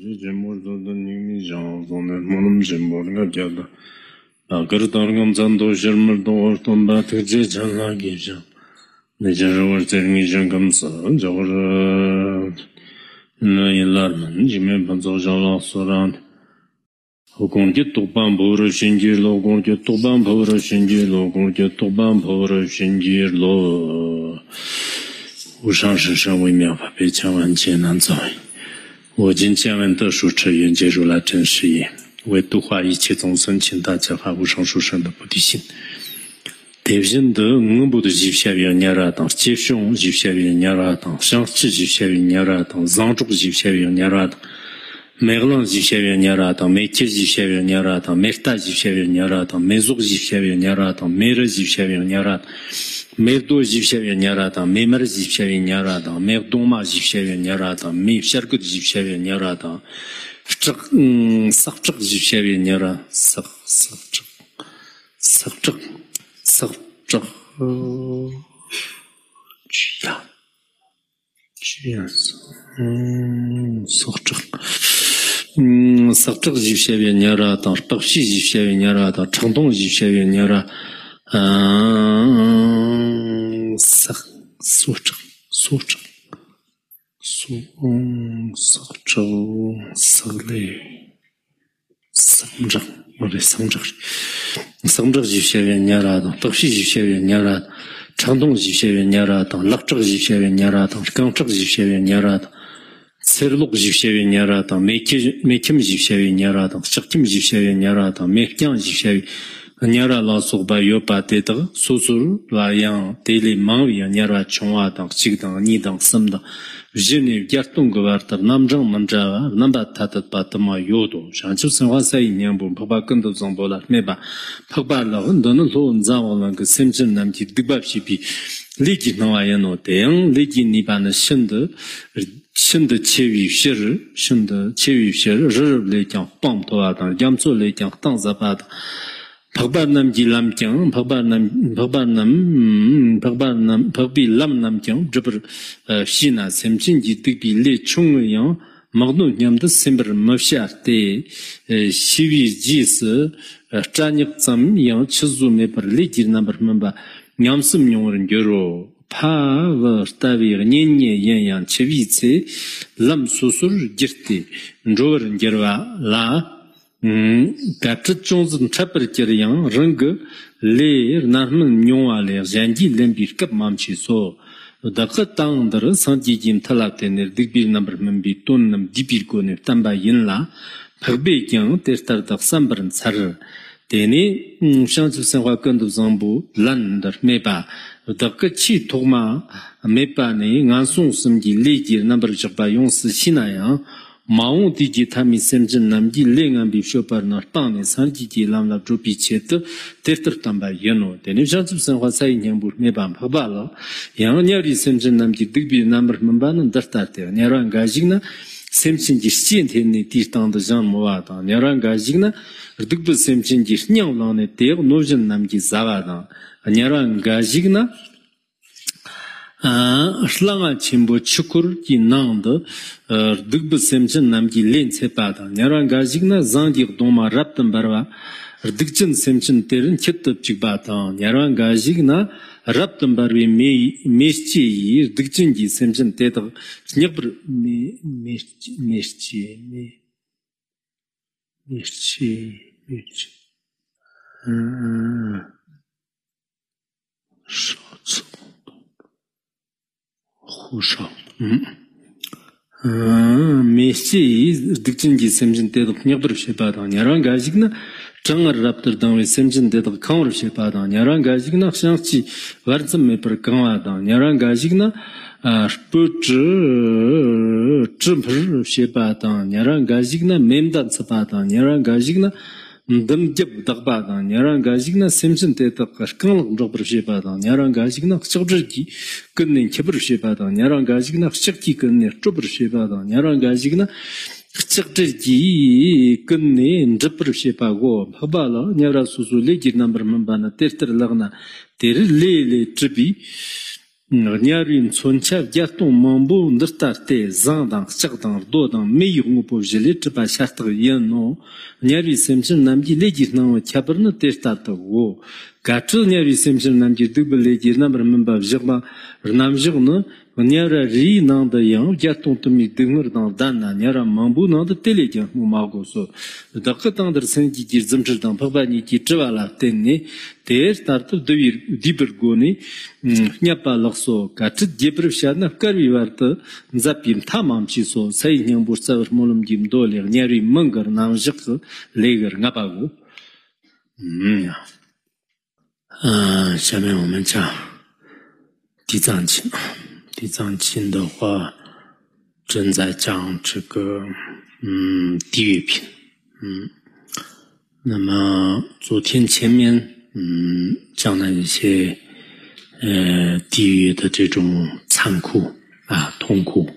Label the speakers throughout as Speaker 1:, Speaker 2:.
Speaker 1: 无上甚深微妙法被千万劫难遭遇，我今见闻得殊持愿解如来真实义，为度化一切众生，请大家发无上殊胜的菩提心。대신도 응보도 집샤위냐라당 제숑 집샤위냐라당 상치 집샤위냐라당 장족 집샤위냐라당 메글랑 집샤위냐라당 메케 집샤위냐라당 메타 집샤위냐라당 메족 집샤위냐라당 메르 집샤위냐라당 메도 집샤위냐라당 메머 집샤위냐라당 메동마 집샤위냐라당 메샤르그 집샤위냐라당 삭적 집샤위냐라 삭적 삭적 집샤위냐라 당 빡시 집샤위냐라 당 청동 집샤위냐라 성적 집샤위냐라 덕시 집샤위냐라 창동 집샤위냐라 락적 집샤위냐라 강적 집샤위냐라 세르록 집샤위냐라 메킴 집샤위냐라 식팀 집샤위냐라 메향 집샤위냐라 라소바 요파테다 소술 라양 데리 마위냐라 총화당 직당 니당 섬다 Жени гертун гвартар намжан манжава намба татат батма yodo шанчу сенвасай нямбу пабакынды зомболар меба пабарлыгын доны лоун завалан семжин намти дыбапшипи лиги наваяно тең лиги нибаны шинды чеви шер жырблетян пам тоадан ямцо летян тан запад Pagbarnam gilamkyang, pagbilamnamkyang, jabr shina semchin jitikbi le chungyang, magnu nyamda sember mafshar te shivi jis chanyak tsam yang chizu mebar le jirnabar mamba nyamsum nyongren gyoro pa vartavi nyenye yang chevi tse lam susur girti njowar gerwa la Gapchit chungzin chapar kiryang rung le narman nyongwa le zhanji lembir kap mamchi so. Daka tangdar sanji jim talak tener digbir nambar mambi ton nam dibir ko ne tamba yin la pagbe kyang tertar dak sambaran tsar. Tene shanchu senwa kandu zambu landar meba. Daka chi togma meba ne ngansung samji legir nambar chakba yongsi sinayang. 마옹 디지 타미 셈진 남기 랭안 비쇼파르나 땅에 산지지 람라 조피체트 테르tam바 예노 데니jan츠 선화사이 냠부 메밤 파발라 양냐리 셈진 남기 득비 남버 맘바는 더타테 냐란 가지나 셈친지 시엔테니 디스탄드 장 모아다 냐란 가지나 득비 셈친지 냥랑네 테 노진 남기 자바다 냐란 가지나 Shlanga chimbo chukur ki nangda dugba semchin namki len tsepata. Nyaran gajigna zandik doma raptan barwa dugchin semchin terin kittab chigbata. Nyaran gajigna raptan barwi meshchi yi dugchin ki semchin tetag nyabr Хушо. Месси дикчинги семжин дедок нябр шепадан. Яран гажигна чангар раптердан ве семжин дедок камр шепадан. Яран гажигна хшанчи варцам мепр камадан. Яран гажигна шпуч чымпр шепадан. Яран гажигна мемдан сападан. Яран гажигна Дымдеп дагбадан, яран газигна семжин тетак кашканлык жобыр шепадан, яран газигна хчыбжырки кыннен кебір шепадан, яран газигна хчыкки кыннен жобыр шепадан, яран газигна хчыкжырки кыннен жыбыр шепаго, пабала, няра сузу легир намбыр мымбана тертірлігна тері ле-ле жыби, Nyarin Soncha Yaton Mambo Nurtarte Zandang Chagdang Dodang Mayung Povjili Chipa Shasta Yano Nyari Simpson Namji Legis Nam Chaberna Testata Wo Gatu Nyari Simpson Namji Double Legis number member Jirma Namjurno Nyara Ri Nanda Yang Yaton to me Dinger Dana Nyara Mambu Nanda Telejan Mumagoso the Katandar Senji Zimjan Pabani Chivala Tene Ter started the deeper goni Nyapa Loxo Kat Depreshana Karivarta Zapim Tamam Chiso Saying Bursa Molum Jim Doler Nyari Mungar Namjak Lager Nabago 下面我们讲地藏经。地藏经的话，正在讲这个地狱品。那么昨天前面讲了一些地狱的这种残酷痛苦。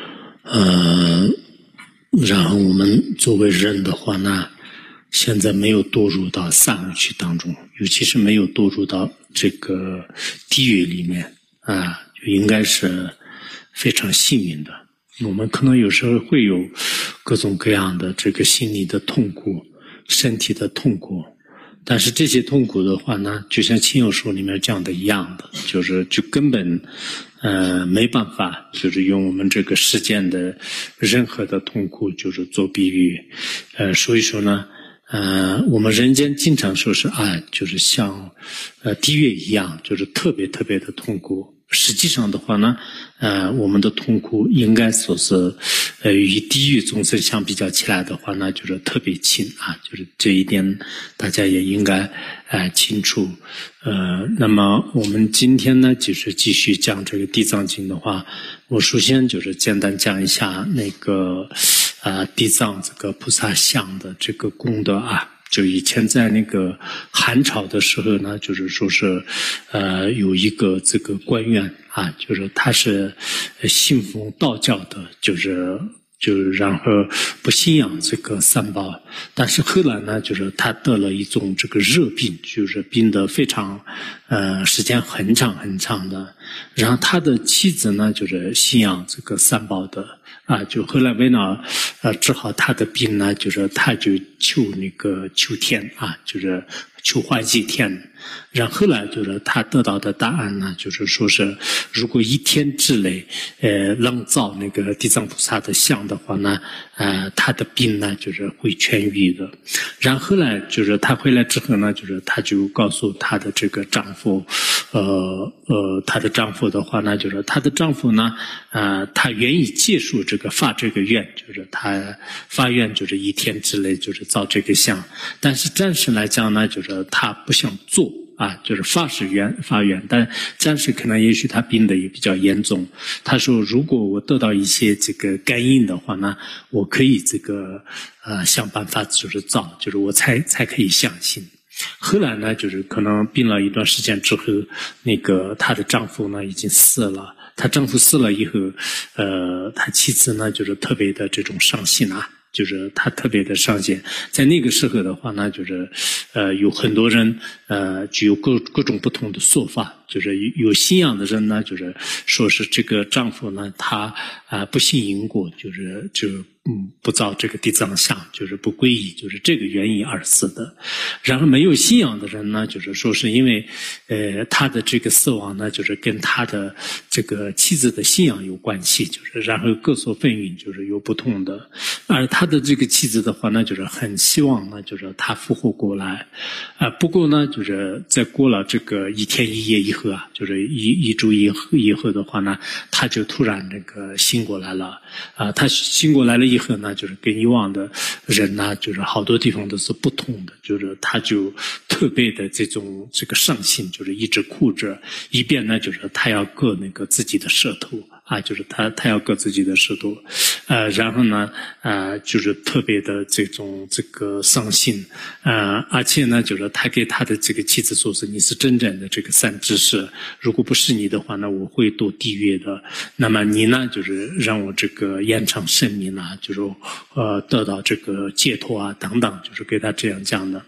Speaker 1: 然后我们作为人的话呢，现在没有堕入到三恶趣当中，尤其是没有堕入到这个地狱里面就应该是非常幸运的。我们可能有时候会有各种各样的这个心理的痛苦、身体的痛苦，但是这些痛苦的话呢，就像亲友书里面讲的一样的，就根本没办法，就是用我们这个世间的任何的痛苦就是做比喻。所以说呢我们人间经常说是就是像地狱一样，就是特别特别的痛苦。实际上的话呢我们的痛苦应该说是与地狱众生相比较起来的话呢，就是特别轻就是这一点大家也应该清楚。那么我们今天呢就是继续讲这个地藏经的话，我首先就是简单讲一下那个地藏这个菩萨像的这个功德就以前在那个汉朝的时候呢，就是说是有一个这个官员就是他是信奉道教的，就是然后不信仰这个三宝，但是后来呢，就是他得了一种这个热病，就是病得非常时间很长很长的。然后他的妻子呢，就是信仰这个三宝的就后来为了治好他的病呢，就是他就求天就是求化祭天。然后后来就是他得到的答案呢，就是说是如果一天之内能造那个地藏菩萨的像的话呢他的病呢就是会痊愈的。然后后来就是他回来之后呢，就是他就告诉他的这个丈夫她的丈夫的话呢，就是她的丈夫呢他愿意接受这个发这个愿，就是他发愿就是一天之内就是造这个像，但是暂时来讲呢，就是他不想做就是发愿，但暂时可能也许他病得也比较严重。他说如果我得到一些这个感应的话呢，我可以这个想办法就是造，就是我才可以相信。后来呢，就是可能病了一段时间之后，那个她的丈夫呢已经死了。她丈夫死了以后，她妻子呢就是特别的这种伤心就是她特别的伤心。在那个时候的话呢，就是有很多人具有各种不同的说法。就是有信仰的人呢，就是说是这个丈夫呢，他不信因果，就不造这个地藏像，就是不皈依，就是这个原因而死的。然后没有信仰的人呢，就是说是因为他的这个死亡呢，就是跟他的这个妻子的信仰有关系，就是然后各所纷纭，就是有不同的。而他的这个妻子的话呢，就是很希望呢，就是他复活过来不过呢，就是在过了这个一天一夜以后就是一周以后的话呢，他就突然那个醒过来了他醒过来了以后呢，就是跟以往的人呢，就是好多地方都是不同的，就是他就特别的这个上心，就是一直哭着，一边呢就是他要割那个自己的舌头就是他要割自己的舌头然后呢就是特别的这个伤心而且呢就是他给他的这个妻子说是你是真正的这个善知识，如果不是你的话呢，我会堕地狱的。那么你呢，就是让我这个延长生命就是得到这个解脱等等，就是给他这样讲的。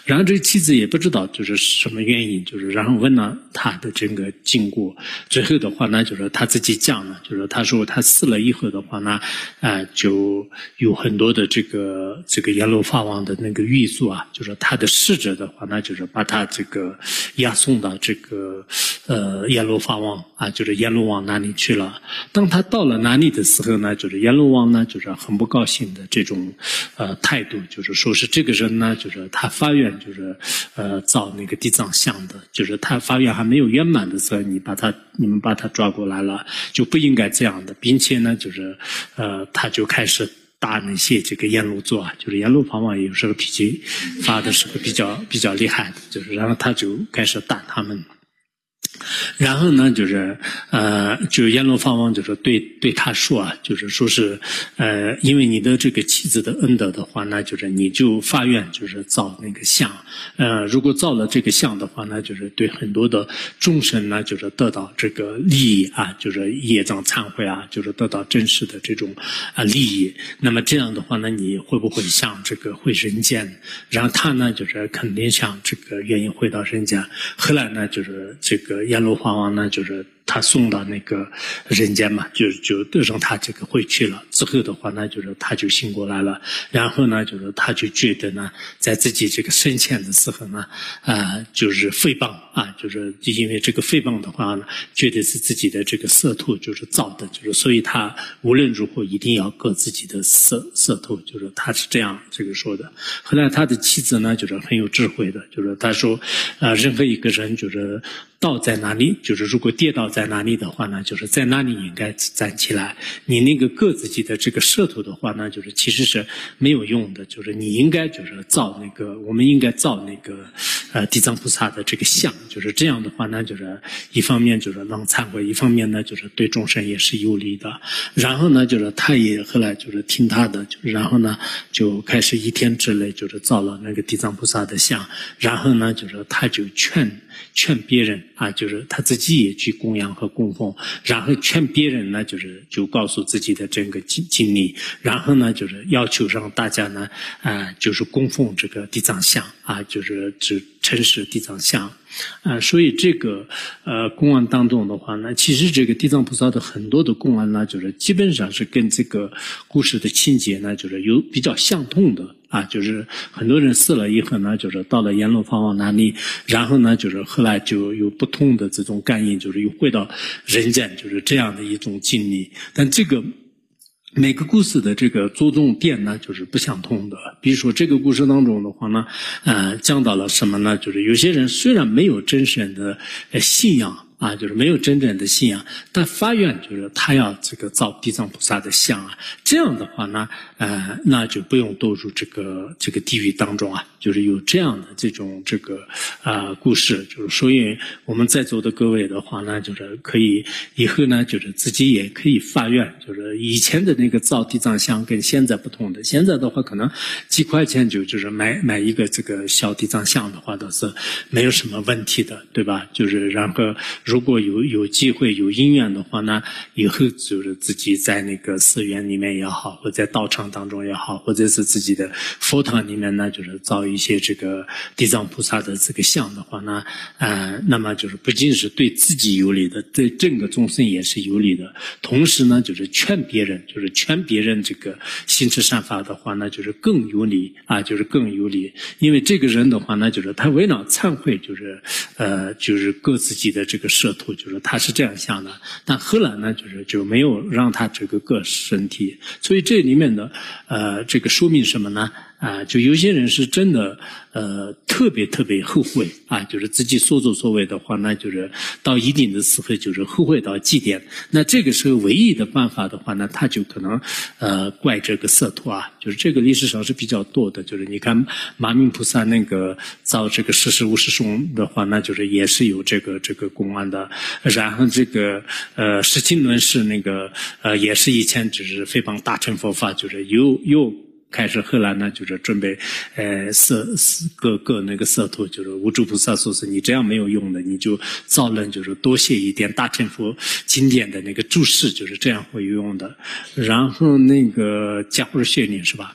Speaker 1: 然后这个妻子也不知道就是什么原因，就是然后问了他的这个经过，最后的话呢，就是他自己讲了，就是他说他死了以后的话呢，就有很多的这个阎罗法王的那个狱卒啊，就是他的使者的话呢，就是把他这个押送到这个阎罗法王啊，就是阎罗王那里去了。当他到了那里的时候呢，就是阎罗王呢，就是很不高兴的这种态度，就是说是这个人呢，就是他发愿就是造那个地藏像的，就是他发愿还没有圆满的时候，你们把他抓过来了，就不应该这样的，并且呢，就是他就开始打那些这个阎罗族啊，就是阎罗法王有时候脾气发的是个比较厉害的，就是然后他就开始打他们。然后呢，就是就阎罗法王就是对他说啊，就是说是因为你的这个妻子的恩德的话呢，就是你就发愿就是造那个像，如果造了这个像的话呢，就是对很多的众生呢，就是得到这个利益啊，就是业障忏悔啊，就是得到真实的这种利益。那么这样的话呢，你会不会像这个回人间？然后他呢，就是肯定像这个愿意回到人间。后来呢，就是这个阎罗法王呢，就是他送到那个人间嘛，就让他这个回去了。之后的话呢，就是他就醒过来了，然后呢，就是他就觉得呢，在自己这个生前的时候呢，就是诽谤啊，就是因为这个诽谤的话呢，觉得是自己的这个色土就是造的，就是所以他无论如何一定要割自己的色土，就是他是这样这个说的。后来他的妻子呢，就是很有智慧的，就是他说，任何一个人就是倒在哪里，就是如果跌倒在哪里的话呢，就是在哪里应该站起来。你那个割自己的这个舌头的话呢，就是其实是没有用的，就是你应该就是造那个，我们应该造那个地藏菩萨的这个像，就是这样的话呢，就是一方面就是能忏悔，一方面呢就是对众生也是有利的。然后呢，就是他也后来就是听他的，就是然后呢就开始一天之内就是造了那个地藏菩萨的像，然后呢就是他就劝别人啊，就是他自己也去供养和供奉，然后劝别人呢，就告诉自己的这个经历，然后呢，就是要求让大家呢，就是供奉这个地藏像啊，就是诚实地藏像。所以这个公案当中的话呢，其实这个地藏菩萨的很多的公案呢，就是基本上是跟这个故事的情节呢，就是有比较相通的啊，就是很多人死了以后呢，就是到了阎罗法王那里，然后呢，就是后来就有不同的这种感应，就是又回到人间，就是这样的一种经历。但这个每个故事的这个着重点呢，就是不相同的。比如说这个故事当中的话呢，讲到了什么呢？就是有些人虽然没有真正的信仰啊，就是没有真正的信仰，但发愿就是他要这个造地藏菩萨的像啊，这样的话呢，那就不用堕入这个地狱当中啊，就是有这样的这种这个故事，就是所以我们在座的各位的话呢，就是可以以后呢，就是自己也可以发愿，就是以前的那个造地藏像跟现在不同的，现在的话可能几块钱就是买一个这个小地藏像的话，倒是没有什么问题的，对吧？就是然后如果有机会有因缘的话呢，以后就是自己在那个寺院里面也好，或者在道场当中也好，或者是自己的佛堂里面呢，就是造一些这个地藏菩萨的这个像的话呢，那么就是不仅是对自己有利的，对整个众生也是有利的。同时呢，就是劝别人这个行持善法的话呢，就是更有利啊，就是更有利。因为这个人的话呢，就是他为了忏悔，就是割自己的这个舌头，就是他是这样想的，但后来呢，就没有让他这个割身体，所以这里面的这个说明什么呢？就有些人是真的特别后悔啊，就是自己所作所为的话，那就是到一定的时候就是后悔到极点。那这个时候唯一的办法的话呢，他就可能怪这个色土啊，就是这个历史上是比较多的，就是你看马明菩萨那个造这个世事无事颂的话，那就是也是有这个公案的。然后这个释经论是那个也是以前就是诽谤大乘佛法，就是又开始后来呢，就是准备各那个色土，就是无著菩萨说是你这样没有用的，你就造人就是多写一点大乘佛经典的那个注释，就是这样会有用的。然后那个加布尔谢林是吧？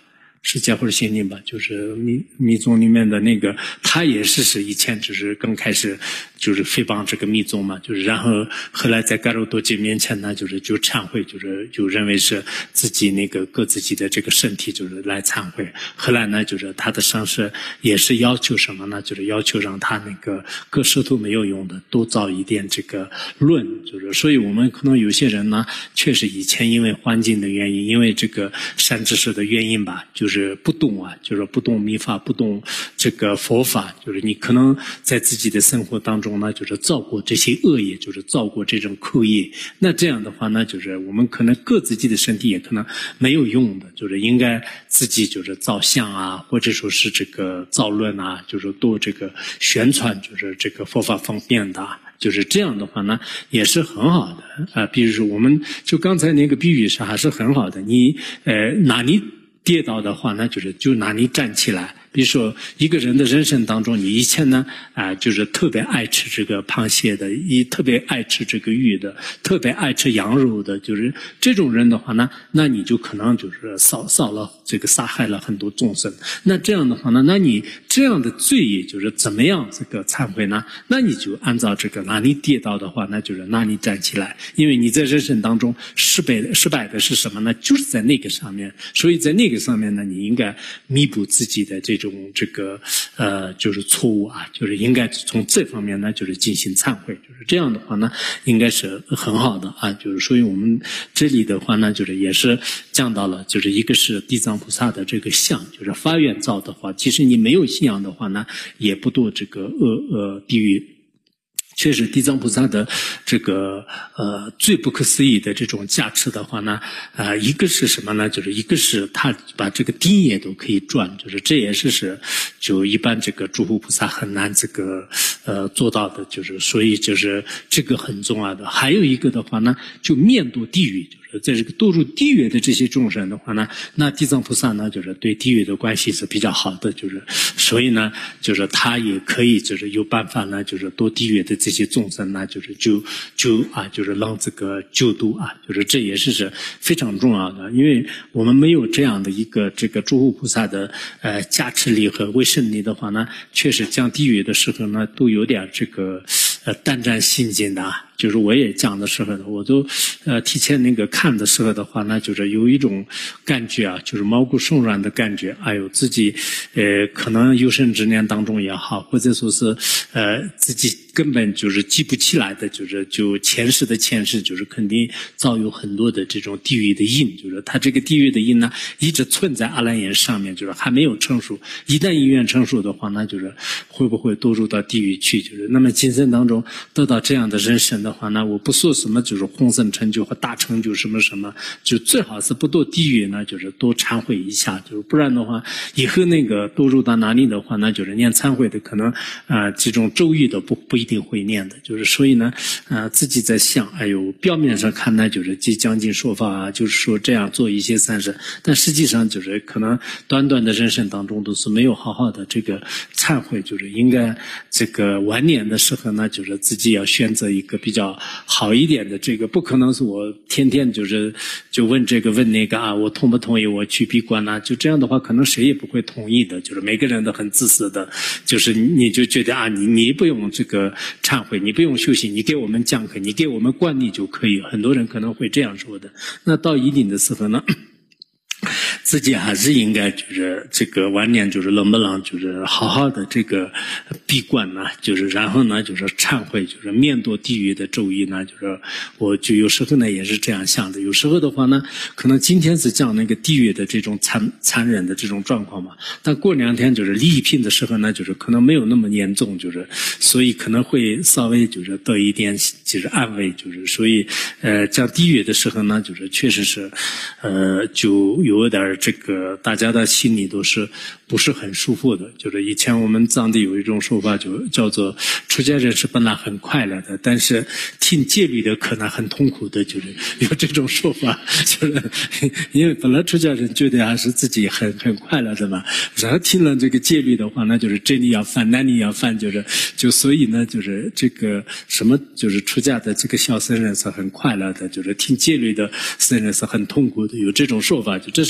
Speaker 1: 释迦或者心灵吧，就是密宗里面的那个，他也是以前就是刚开始就是诽谤这个密宗嘛，就是然后后来在噶鲁多吉面前呢，就忏悔，就认为是自己那个割自己的这个身体，就是来忏悔。后来呢，就是他的上师也是要求什么呢？就是要求让他那个割舌头没有用的，多造一点这个论，就是所以我们可能有些人呢，确实以前因为环境的原因，因为这个善知识的原因吧，就是不懂啊，就是不懂密法，不懂这个佛法，就是你可能在自己的生活当中呢，就是造过这些恶业，就是造过这种口业。那这样的话呢，就是我们可能割自己的身体也可能没有用的，就是应该自己就是造像啊，或者说是这个造论啊，就是多这个宣传，就是这个佛法方面的啊。就是这样的话呢，也是很好的啊。比如说，我们就刚才那个比喻是还是很好的。你哪里跌倒的话呢，就哪里站起来。比如说，一个人的人生当中，你以前呢就是特别爱吃这个螃蟹的，特别爱吃这个鱼的，特别爱吃羊肉的，就是这种人的话呢，那你就可能就是杀害了很多众生。那这样的话呢，那你这样的罪业就是怎么样这个忏悔呢？那你就按照这个哪里跌倒的话，那就是哪里站起来。因为你在人生当中失败的是什么呢？就是在那个上面。所以在那个上面呢，你应该弥补自己的这种就是错误啊，就是应该从这方面呢，就是进行忏悔，就是这样的话呢，应该是很好的啊。就是所以我们这里的话呢，就是也是讲到了，就是一个是地藏菩萨的这个像，就是发愿造的话，其实你没有信仰的话呢，也不堕这个地狱。确实，地藏菩萨的这个最不可思议的这种加持的话呢，一个是什么呢？就是一个是他把这个地业都可以转，就是这也是就一般这个诸佛菩萨很难这个做到的，就是所以就是这个很重要的。还有一个的话呢，就面堕地狱，就是在这个堕入地狱的这些众生的话呢，那地藏菩萨呢，就是对地狱的关系是比较好的，就是所以呢，就是他也可以就是有办法呢，就是堕地狱的这些众生呢，就是就是让这个救度啊，就是这也是非常重要的，因为我们没有这样的一个这个诸佛菩萨的加持力和威胜力的话呢，确实降地狱的时候呢，都有点这个胆战心惊的啊。就是我也讲的时候呢，我都提前那个看的时候的话呢，就是有一种感觉啊，就是毛骨悚然的感觉。哎呦，自己可能有生之年当中也好，或者说是自己根本就是记不起来的，就前世的前世，就是肯定造有很多的这种地狱的因，就是他这个地狱的因呢，一直存在阿赖耶上面，就是还没有成熟。一旦因缘成熟的话，那就是会不会堕入到地狱去？就是那么今生当中得到这样的人生的话呢，我不说什么就是宏深成就和大成就什么什么，就最好是不堕地狱呢，就是多忏悔一下，就是不然的话，以后那个堕入到哪里的话，那就是念忏悔的可能这种咒语的不一定会念的，就是所以呢自己在想，哎呦，表面上看呢就是即讲经说法啊，就是说这样做一些善事，但实际上就是可能短短的人生当中都是没有好好的这个忏悔，就是应该这个晚年的时候呢，就是自己要选择一个比较好一点的，这个不可能是我天天就问这个问那个啊，我同不同意我去闭关啊？就这样的话，可能谁也不会同意的，就是每个人都很自私的，就是你就觉得啊，你不用这个忏悔，你不用修行，你给我们讲课，你给我们管理就可以。很多人可能会这样说的。那到一定的时候呢，自己还是应该就是这个晚年就是能不能就是好好的这个闭关呢，就是然后呢就是忏悔，就是面堕地狱的咒语呢，就是我就有时候呢也是这样想的。有时候的话呢，可能今天是讲那个地狱的这种残忍的这种状况嘛，但过2天就是离品的时候呢，就是可能没有那么严重，就是所以可能会稍微就是得一点就是安慰，就是所以讲地狱的时候呢，就是确实是就有点这个大家的心里都是不是很舒服的。就是以前我们藏地有一种说法，就叫做出家人是本来很快乐的，但是听戒律的可能很痛苦的，就是有这种说法。就是因为本来出家人觉得还是自己很快乐的嘛，然后听了这个戒律的话，那就是真理要犯，难理要犯，就所以呢，就是这个什么就是出家的这个小僧人是很快乐的，就是听戒律的僧人是很痛苦的，有这种说法。就这是一个可能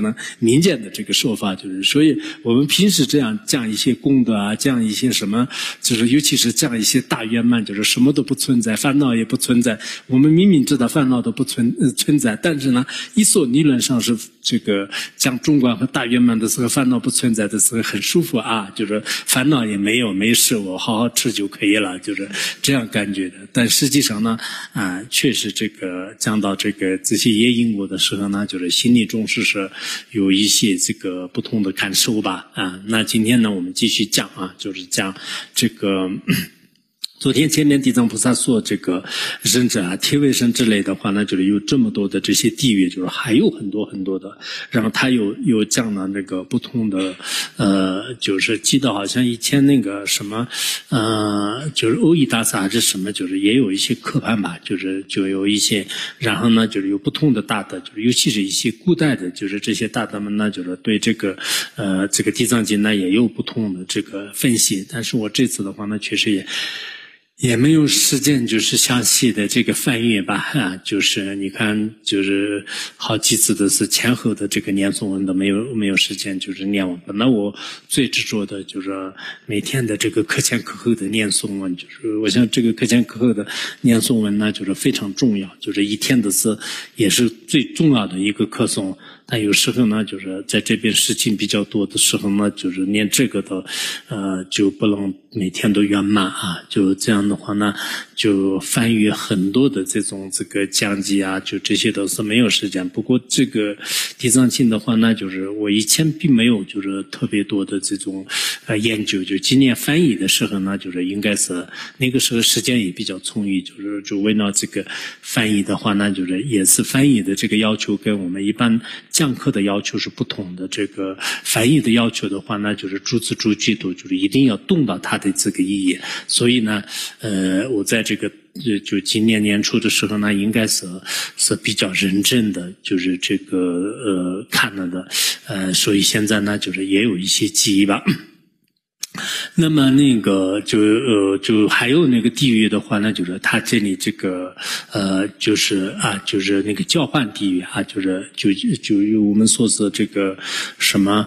Speaker 1: 呢民间的这个说法，就是所以我们平时这样讲一些功德啊，讲一些什么，就是尤其是讲一些大圆满，就是什么都不存在，烦恼也不存在。我们明明知道烦恼都不存在，但是呢，一说理论上是这个讲中观和大圆满的时候，烦恼不存在的时候很舒服啊，就是烦恼也没有，没事，我好好吃就可以了，就是这样感觉的。但实际上呢，确实这个讲到这些业因果的时候呢，就是心里总是有一些这个不同的感受吧啊。那今天呢，我们继续讲啊，就是讲这个。昨天前面地藏菩萨说这个忍者啊、铁卫生之类的话呢，就是有这么多的这些地狱，就是还有很多很多的。然后他有讲了那个不同的就是记得好像以前那个什么就是欧义大萨还是什么，就是也有一些课判吧，就有一些，然后呢就是有不同的大德，就是尤其是一些古代的，就是这些大德们呢，就是对这个地藏经呢也有不同的这个分析。但是我这次的话呢，确实也没有时间，就是详细的这个翻阅吧啊，就是你看，就是好几次的是前后的这个念诵文都没有时间，就是念完。本来我最执着的就是每天的这个课前课后的念诵文，就是我想这个课前课后的念诵文呢，就是非常重要，就是一天的是也是最重要的一个课诵。但有时候呢，就是在这边事情比较多的时候呢，就是念这个的，就不能每天都圆满啊。就这样的话呢，就翻阅很多的这个讲记啊，就这些都是没有时间。不过这个地藏经的话呢，就是我以前并没有就是特别多的这种研究，就今年翻译的时候呢，就是应该是那个时候时间也比较充裕，就为了这个翻译的话呢，就是也是翻译的这个要求跟我们一般讲课的要求是不同的。这个翻译的要求的话呢，就是逐字逐句都就是一定要动到它的这个意义。所以呢，我在这个就今年年初的时候呢，应该是比较认真的，就是这个看了的，所以现在呢，就是也有一些记忆吧。那么那个就还有那个地狱的话呢，就是他这里这个就是那个交换地狱啊，就我们说是这个什么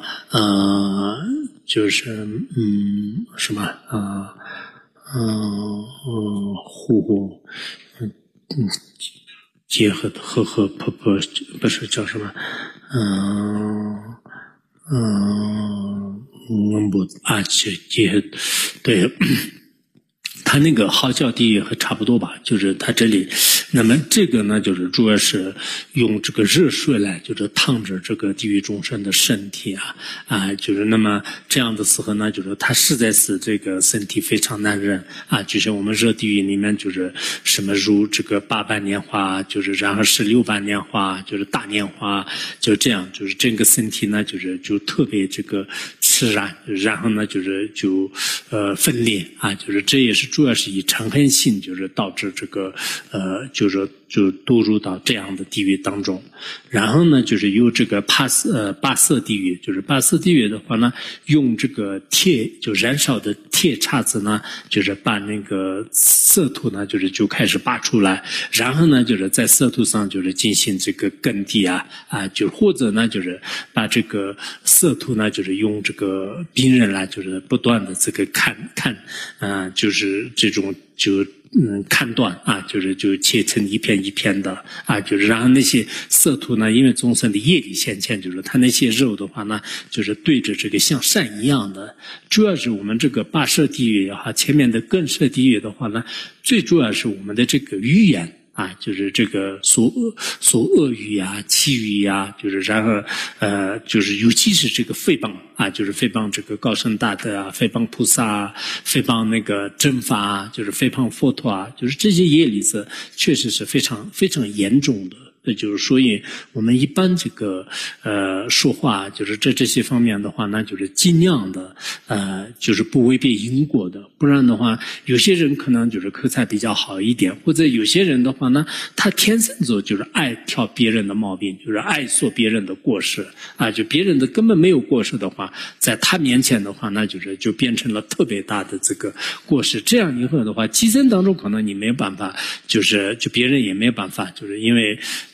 Speaker 1: 就是什么结合不是叫什么对，他那个号角地狱和差不多吧，就是他这里，那么这个呢，就是主要是用这个热水来，就是烫着这个地狱众生的身体啊，就是那么这样的时候呢，就是他实在是这个身体非常难忍啊，就像我们热地狱里面就是什么如这个8瓣莲花，就是然后16瓣莲花，就是大莲花，就这样，就是整个身体呢，就特别这个炽然，然后呢，就分裂啊，就是这也是主要是以嗔恨心，就是导致这个就堕入到这样的地狱当中。然后呢，就是有这个八色地狱，就是八色地狱的话呢，用这个铁就燃烧的铁叉子呢，就是把那个色土呢，就开始拔出来，然后呢，就是在色土上就是进行这个耕地啊，就或者呢，就是把这个色土呢，就是用这个兵刃来，就是不断的这个砍，就是这种砍断啊，就切成一片一片的啊，就是然后那些色土呢，因为众生的业力先前，就是它那些肉的话呢，就是对着这个像山一样的。主要是我们这个八色地狱啊，前面的根色地狱的话呢，最主要是我们的这个语言。就是这个所恶语啊、绮语啊，就是然后就是尤其是这个诽谤啊，就是诽谤这个高僧大德啊，诽谤菩萨啊，诽谤那个正法啊，就是诽谤佛陀啊，就是这些业力是确实是非常非常严重的。就是所以我们一般这个说话，就是这些方面的话呢，就是尽量的就是不违背因果的，不然的话，有些人可能就是口才比较好一点，或者有些人的话呢，他天生就是爱挑别人的毛病，就是爱说别人的过失啊，就别人的根本没有过失的话，在他面前的话，那就变成了特别大的这个过失。这样以后的话，今生当中可能你没有办法，就别人也没有办法，就是因为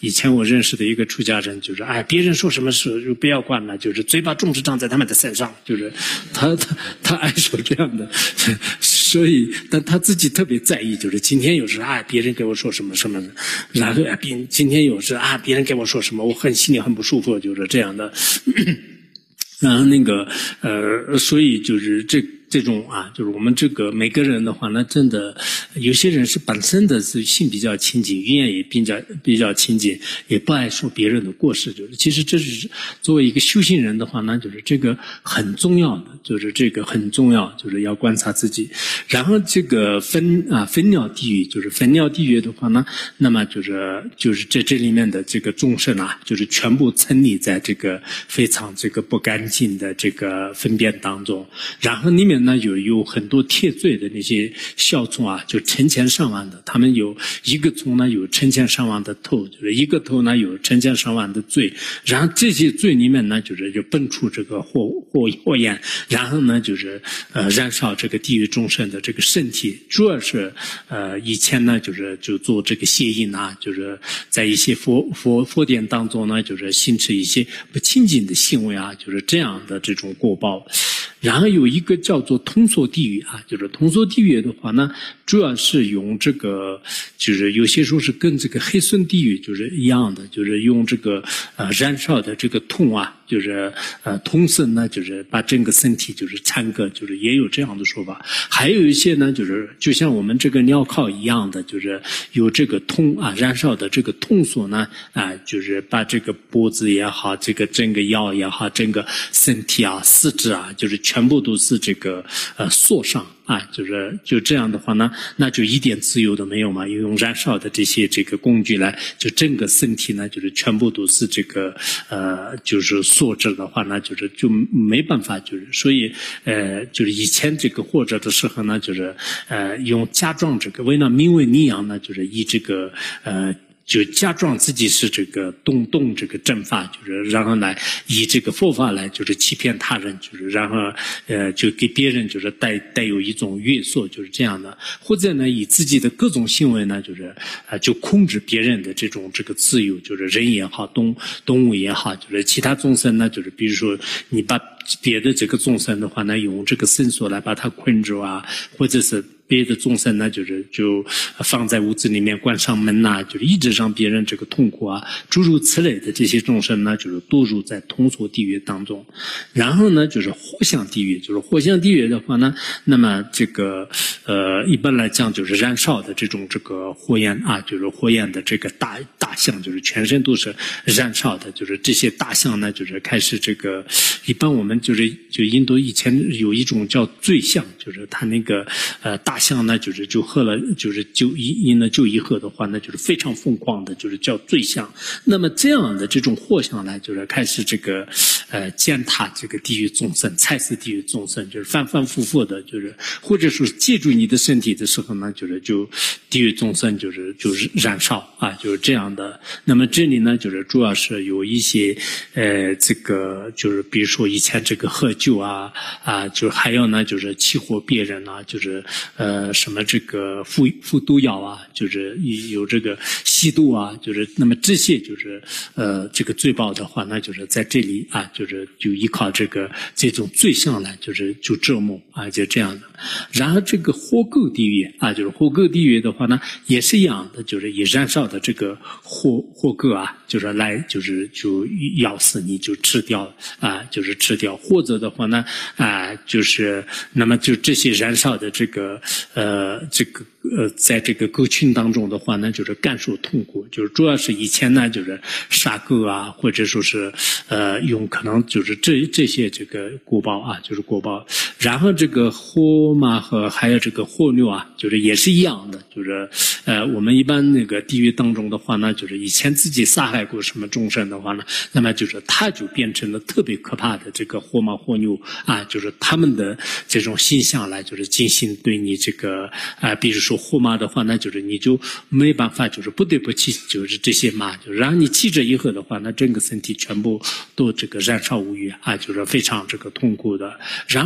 Speaker 1: 以前我认识的一个出家人，就是别人说什么事就不要管了，就是嘴巴总是长在他们的身上，就是他爱说这样的，所以但他自己特别在意，就是今天有事别人给我说什么什么的，然后今天有事别人给我说什么，我心里很不舒服，就是这样的。然后所以就是这种就是我们这个每个人的话呢，真的有些人是本身的是性比较亲近，语言也比较亲近，也不爱说别人的过失，就是其实这是作为一个修行人的话呢，就是这个很重要的，就是这个很重要，就是要观察自己。然后这个分鸟地狱，就是分鸟地狱的话呢，那么就是这里面的这个众生就是全部沉溺在这个非常这个不干净的这个粪便当中，然后里面呢有很多贴罪的那些小虫就成千上万的，他们有一个虫呢有成千上万的头，就是一个头呢有成千上万的罪，然后这些罪里面呢就蹦出这个火焰，然后呢就是燃烧这个地狱众生的这个身体，主要是以前呢就做这个邪淫就是在一些佛典当中呢就是行持一些不清净的行为就是这样的这种果报。然后有一个叫做通缩地狱就是通缩地狱的话呢，主要是用这个，就是有些时候是跟这个黑孙地狱就是一样的，就是用这个燃烧的这个铜就是铜身呢，就是把整个身体就是掺个，就是也有这样的说法。还有一些呢，就是就像我们这个镣铐一样的，就是有这个铜燃烧的这个铜锁呢就是把这个脖子也好，这个整个腰也好，整个身体四肢就是全部都是这个锁上就这样的话呢，那就一点自由都没有嘛。用燃烧的这些这个工具来，就整个身体呢，就是全部都是这个就是锁着的话呢，就没办法，就是所以就是以前这个活着的时候呢，就是用假装这个为了名为尼养呢，就是以这个就假装自己是这个动这个正法，就是然后来以这个佛法来就是欺骗他人，就是然后就给别人就是带有一种约束，就是这样的，或者呢以自己的各种行为呢就是就控制别人的这个自由，就是人也好，动物也好，就是其他众生呢，就是比如说你把别的这个众生的话呢，用这个绳索来把它困住或者是别的众生呢，就放在屋子里面关上门就是一直让别人这个痛苦诸如此类的这些众生呢，就是堕入在通缩地狱当中。然后呢，就是火象地狱，就是火象地狱的话呢，那么这个一般来讲就是燃烧的这种这个火焰就是火焰的这个大象，就是全身都是燃烧的，就是这些大象呢，就是开始这个一般我们就印度以前有一种叫醉象，就是它那个大象呢，就喝了，就是饮了酒以后的话呢，就是非常疯狂的，就是叫醉象。那么这样的这种火象呢，就是开始这个践踏这个地狱众生，踩死地狱众生，就是反反复复的，就是或者说借助你的身体的时候呢，就地狱众生就是燃烧就是这样的。那么这里呢，就是主要是有一些这个就是比如说以前这个喝酒就还有呢就是起火别人就是什么这个服毒药就是有这个吸毒就是那么这些就是这个罪报的话，那就是在这里就依靠这种罪相来就折磨就这样的。然后这个火垢地狱就是火垢地狱的话呢，也是一样的，就是以燃烧的这个火垢就是来就咬死你，就吃掉就是吃掉，或者的话呢就是那么就这些燃烧的这个在这个狗群当中的话呢，就是感受痛苦，就是主要是以前呢就是杀狗或者说是用可能就是这些这个果报就是果报。然后这个火马和还有这个火牛就是也是一样的，就是我们一般那个地狱当中的话呢，就是以前自己杀害过什么众生的话呢，那么就是它就变成了特别可怕的这个火马火牛就是他们的这种形象来就是进行对你这个比如说火马的话呢，就是你就没办法，就是不得不骑就是这些马，就是让你骑着以后的话，那整个身体全部都这个燃烧无余就是非常这个痛苦的。然后火牛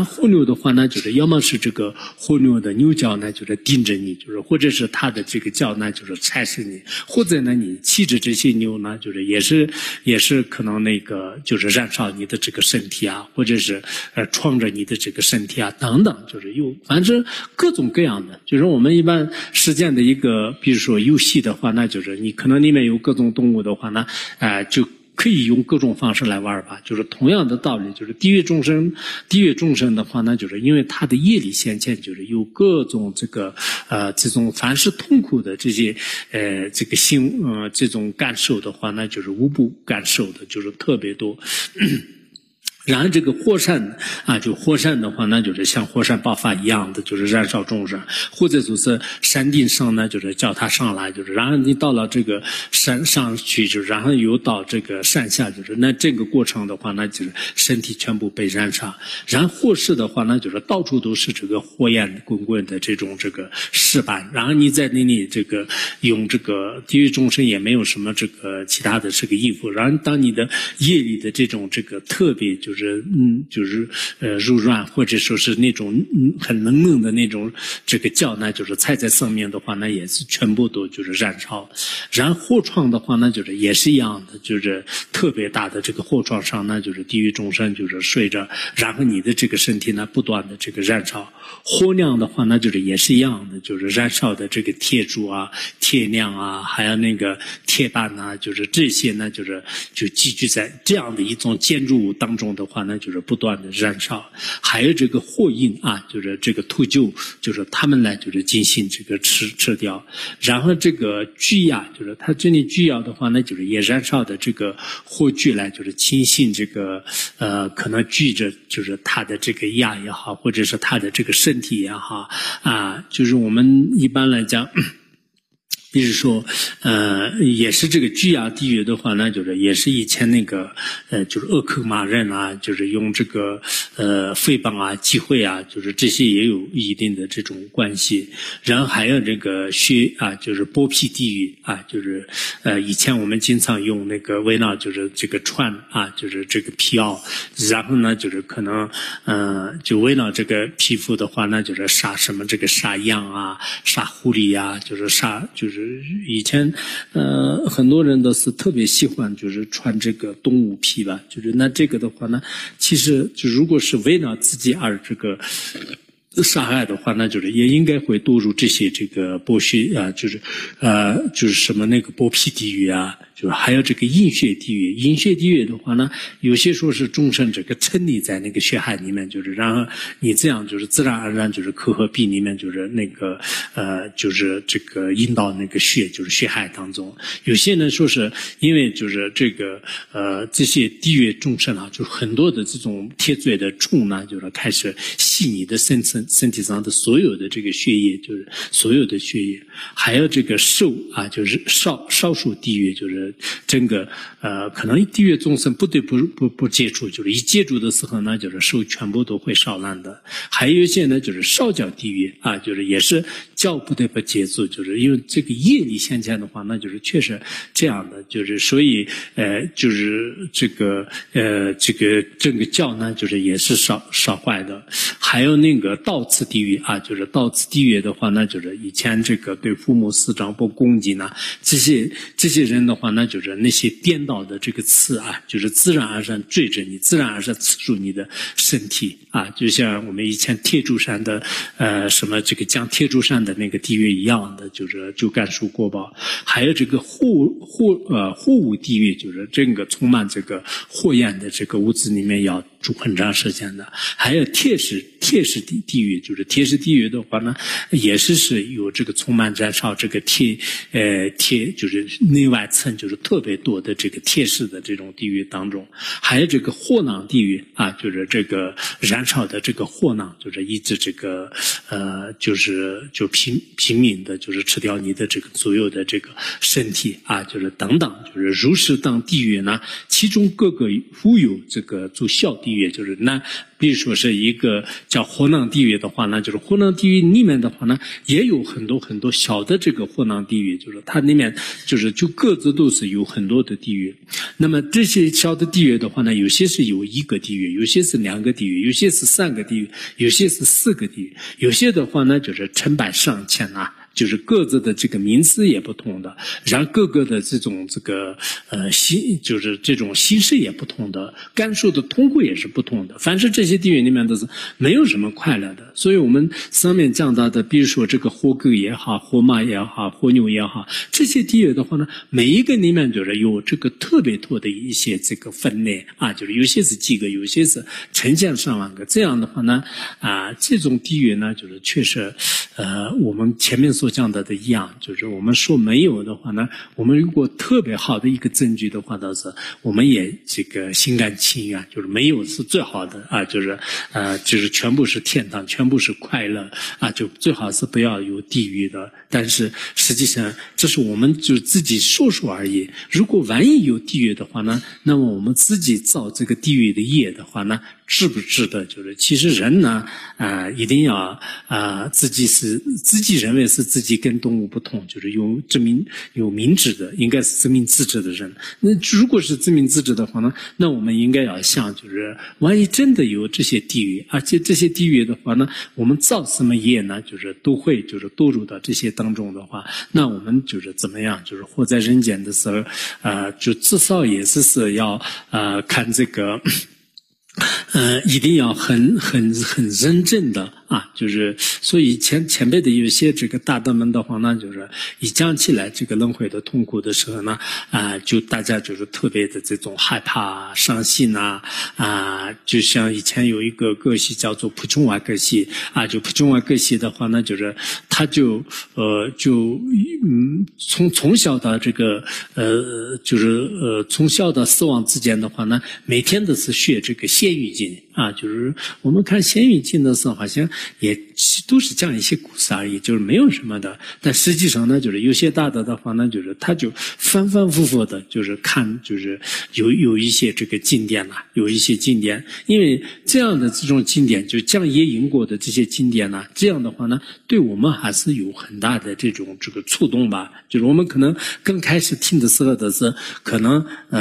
Speaker 1: 的话呢，就是要么是这个火牛的牛角呢，就是盯着你，就是或者是它的这个角呢，就是踩死你，或者呢你骑着这些牛呢，就是也是可能那个就是燃烧你的这个身体啊，或者是撞着你的这个身体啊等等，就是反正各种各样的。就是我们一般实践的一个，比如说游戏的话，那就是你可能里面有各种动物的话呢，就可以用各种方式来玩吧，就是同样的道理，就是地狱众生的话呢，就是因为他的业力先前就是有各种这种凡是痛苦的这些这个这种感受的话呢，就是无不感受的，就是特别多。然后这个火山啊，就火山的话呢，就是像火山爆发一样的，就是燃烧众生，或者就是山顶上呢，就是叫它上来，就是然后你到了这个山上去，就然后又到这个山下，就是那这个过程的话呢，就是身体全部被燃烧。然后火势的话呢，就是到处都是这个火焰滚滚的这种这个石板，然后你在那里这个用这个地狱众生也没有什么这个其他的这个衣服，然后当你的业力的这种这个特别就是柔软或者说是那种很冷的那种这个脚呢，就是踩在上面的话呢，也是全部都就是燃烧。然后火窗的话呢，就是也是一样的，就是特别大的这个火窗上呢，就是地狱众生就是睡着，然后你的这个身体呢不断的这个燃烧。火亮的话呢，就是也是一样的，就是燃烧的这个铁柱啊、铁梁啊，还有那个铁板啊，就是这些呢，就集聚在这样的一种建筑物当中的话呢，就是不断的燃烧。还有这个火印啊，就是这个秃鹫，就是他们来就是进行这个吃掉。然后这个巨鸦，就是它这里巨鸦的话呢，就是也燃烧的这个火炬来就是进行这个可能聚着就是它的这个鸦也好，或者是它的这个身体也好啊，就是我们一般来讲。比如说，也是这个巨鸦地狱的话呢，就是也是以前那个，就是鄂克马人啊，就是用这个诽谤啊、忌讳啊，就是这些也有一定的这种关系。然后还有这个血啊，就是剥皮地狱啊，就是以前我们经常用那个围绕就是这个串啊，就是这个皮袄，然后呢，就是可能就围绕这个皮肤的话呢，就是杀什么这个杀羊啊、杀狐狸啊，就是杀就是以前很多人都是特别喜欢就是穿这个动物皮吧，就是那这个的话呢，其实就如果是为了自己而这个杀害的话，那就是也应该会堕入这些这个剥削啊，就是什么那个剥皮地狱啊，就是还有这个阴血地狱。阴血地狱的话呢，有些说是众生这个沉溺在那个血海里面，就是然后你这样就是自然而然就是口和鼻里面就是那个就是这个引导那个血就是血海当中。有些人说是因为就是这个这些地狱众生啊，就是很多的这种铁嘴的虫呢，就是开始吸你的身体上的所有的这个血液，就是所有的血液。还有这个受啊，就是少数地狱，就是整个可能地狱众生不得不接触，就是一接触的时候呢，就是手全部都会烧烂的。还有一些呢，就是烧脚地狱啊，就是也是脚不得不接触，就是因为这个业力先前的话，那就是确实这样的，就是所以就是这个整个脚呢，就是也是烧坏的。还有那个倒刺地狱啊，就是倒刺地狱的话呢，就是以前这个对父母师长不恭敬呢，这些人的话呢，就是那些颠倒的这个刺啊，就是自然而然追着你，自然而然刺入你的身体啊，就像我们以前铁柱山的什么这个讲铁柱山的那个地狱一样的，就是就甘肃国宝。还有这个火舞地狱，就是整个充满这个火焰的这个屋子里面要住很长时间的。还有铁石地狱，就是铁石地狱的话呢，也是有这个充满燃烧这个铁就是内外层就是特别多的这个铁石的这种地狱当中。还有这个火囊地狱啊，就是这个燃烧的这个火囊，就是一直这个就拼命的就是吃掉你的这个所有的这个身体啊，就是等等，就是如是等地狱呢，其中各个富有这个住小地狱狱，就是那比如说是一个叫火囊地狱的话呢，就是火囊地狱里面的话呢，也有很多很多小的这个火囊地狱，就是它里面就各自都是有很多的地狱。那么这些小的地狱的话呢，有些是有1个地狱，有些是2个地狱，有些是3个地狱，有些是4个地狱，有些的话呢就是成百上千啊。就是各自的这个名词也不同的，然后各个的这种就是这种形式也不同的，感受的痛苦也是不同的。凡是这些地狱里面都是没有什么快乐的，所以我们上面讲到的，比如说这个火狗也好，火马也好，火牛也好，这些地狱的话呢，每一个里面就是有这个特别多的一些这个分类啊，就是有些是几个，有些是成千上万个。这样的话呢，这种地狱呢，就是确实，我们前面所讲到的一样，就是我们说没有的话呢，我们如果特别好的一个证据的话，倒是我们也这个心甘情愿，就是没有是最好的啊，就是全部是天堂，全部是快乐啊，就最好是不要有地狱的。但是实际上，这是我们就自己说说而已。如果万一有地狱的话呢，那么我们自己造这个地狱的业的话呢，值不值得？就是其实人呢，一定要自己认为是自己跟动物不同，就是有明智的，应该是自明自知的人。那如果是自明自知的话呢，那我们应该要想，就是万一真的有这些地狱，而且这些地狱的话呢，我们造什么业呢？就是都会就是堕入到这些当中的话，那我们就是怎么样？就是活在人间的时候，就至少也是要看这个。一定要很认真的啊，就是所以前辈的有些这个大德们的话呢，就是一讲起来这个轮回的痛苦的时候呢，就大家就是特别的这种害怕、伤心就像以前有一个歌戏叫做普琼瓦歌戏就普琼瓦歌戏的话呢，就是他从小到这个从小到死亡之间的话呢，每天都是学这个仙语经就是我们看仙语经的时候，好像也都是讲一些故事而已，就是没有什么的。但实际上呢，就是有些大德的话呢，就是他就反反复复的，就是看，就是有一些这个经典有一些经典，因为这样的这种经典，就讲业因果的这些经典这样的话呢，对我们还是有很大的这个触动吧。就是我们可能刚开始听的时候的是，可能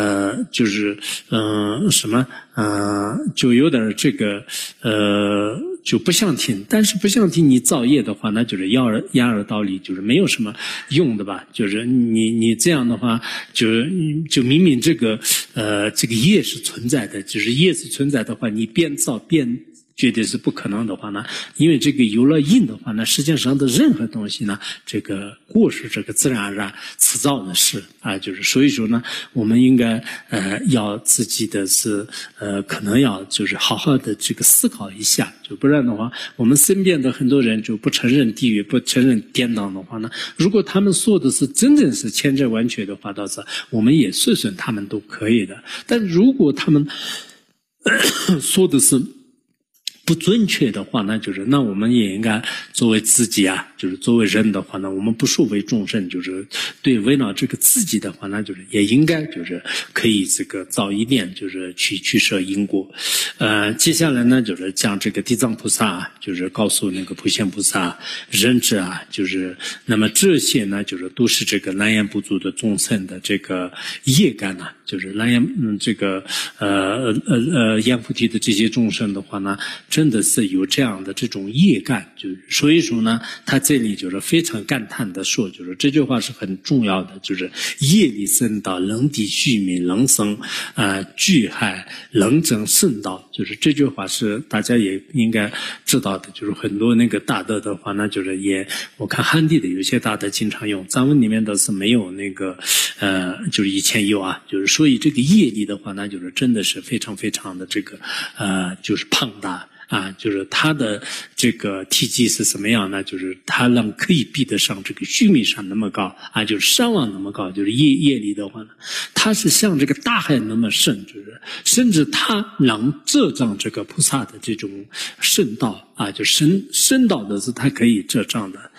Speaker 1: 就有点这个就不想听，但是不想听你造业的话，那就是掩耳盗铃，就是没有什么用的吧。就是你这样的话，就明明这个业是存在的，就是业是存在的话，你边造边绝对是不可能的话呢，因为这个有了因的话呢，世界上的任何东西呢，这个过是这个自然而然迟早的事就是所以说呢，我们应该要自己的是可能要就是好好的这个思考一下，就不然的话，我们身边的很多人就不承认地狱，不承认天堂的话呢，如果他们说的是真正是千真万确的话，倒是我们也顺他们都可以的。但如果他们说的是不准确的话呢，就是那我们也应该作为自己就是作为人的话呢，我们不说为众生，就是对围绕这个自己的话呢，就是也应该就是可以这个早一点就是去设因果。接下来呢就是讲这个地藏菩萨，就是告诉那个普贤菩萨忍者就是那么这些呢就是都是这个南阎部族的众生的这个业感就是南阎这个阎浮提的这些众生的话呢，真的是有这样的这种业感，就是所以说呢，他这里就是非常感叹的说，就是这句话是很重要的，就是业力生道，能地续命，能生巨害，能增圣道，就是这句话是大家也应该知道的，就是很多那个大德的话呢，就是我看汉地的有些大德经常用，藏文里面倒是没有那个就是以前有就是所以这个业力的话呢，就是真的是非常非常的这个就是庞大。就是它的这个体积是什么样呢？就是它可以比得上这个须弥山那么高就是山王那么高，就是业力的话呢，它是像这个大海那么深，就是甚至它能遮障这个菩萨的这种圣道就圣道的是它可以遮障的。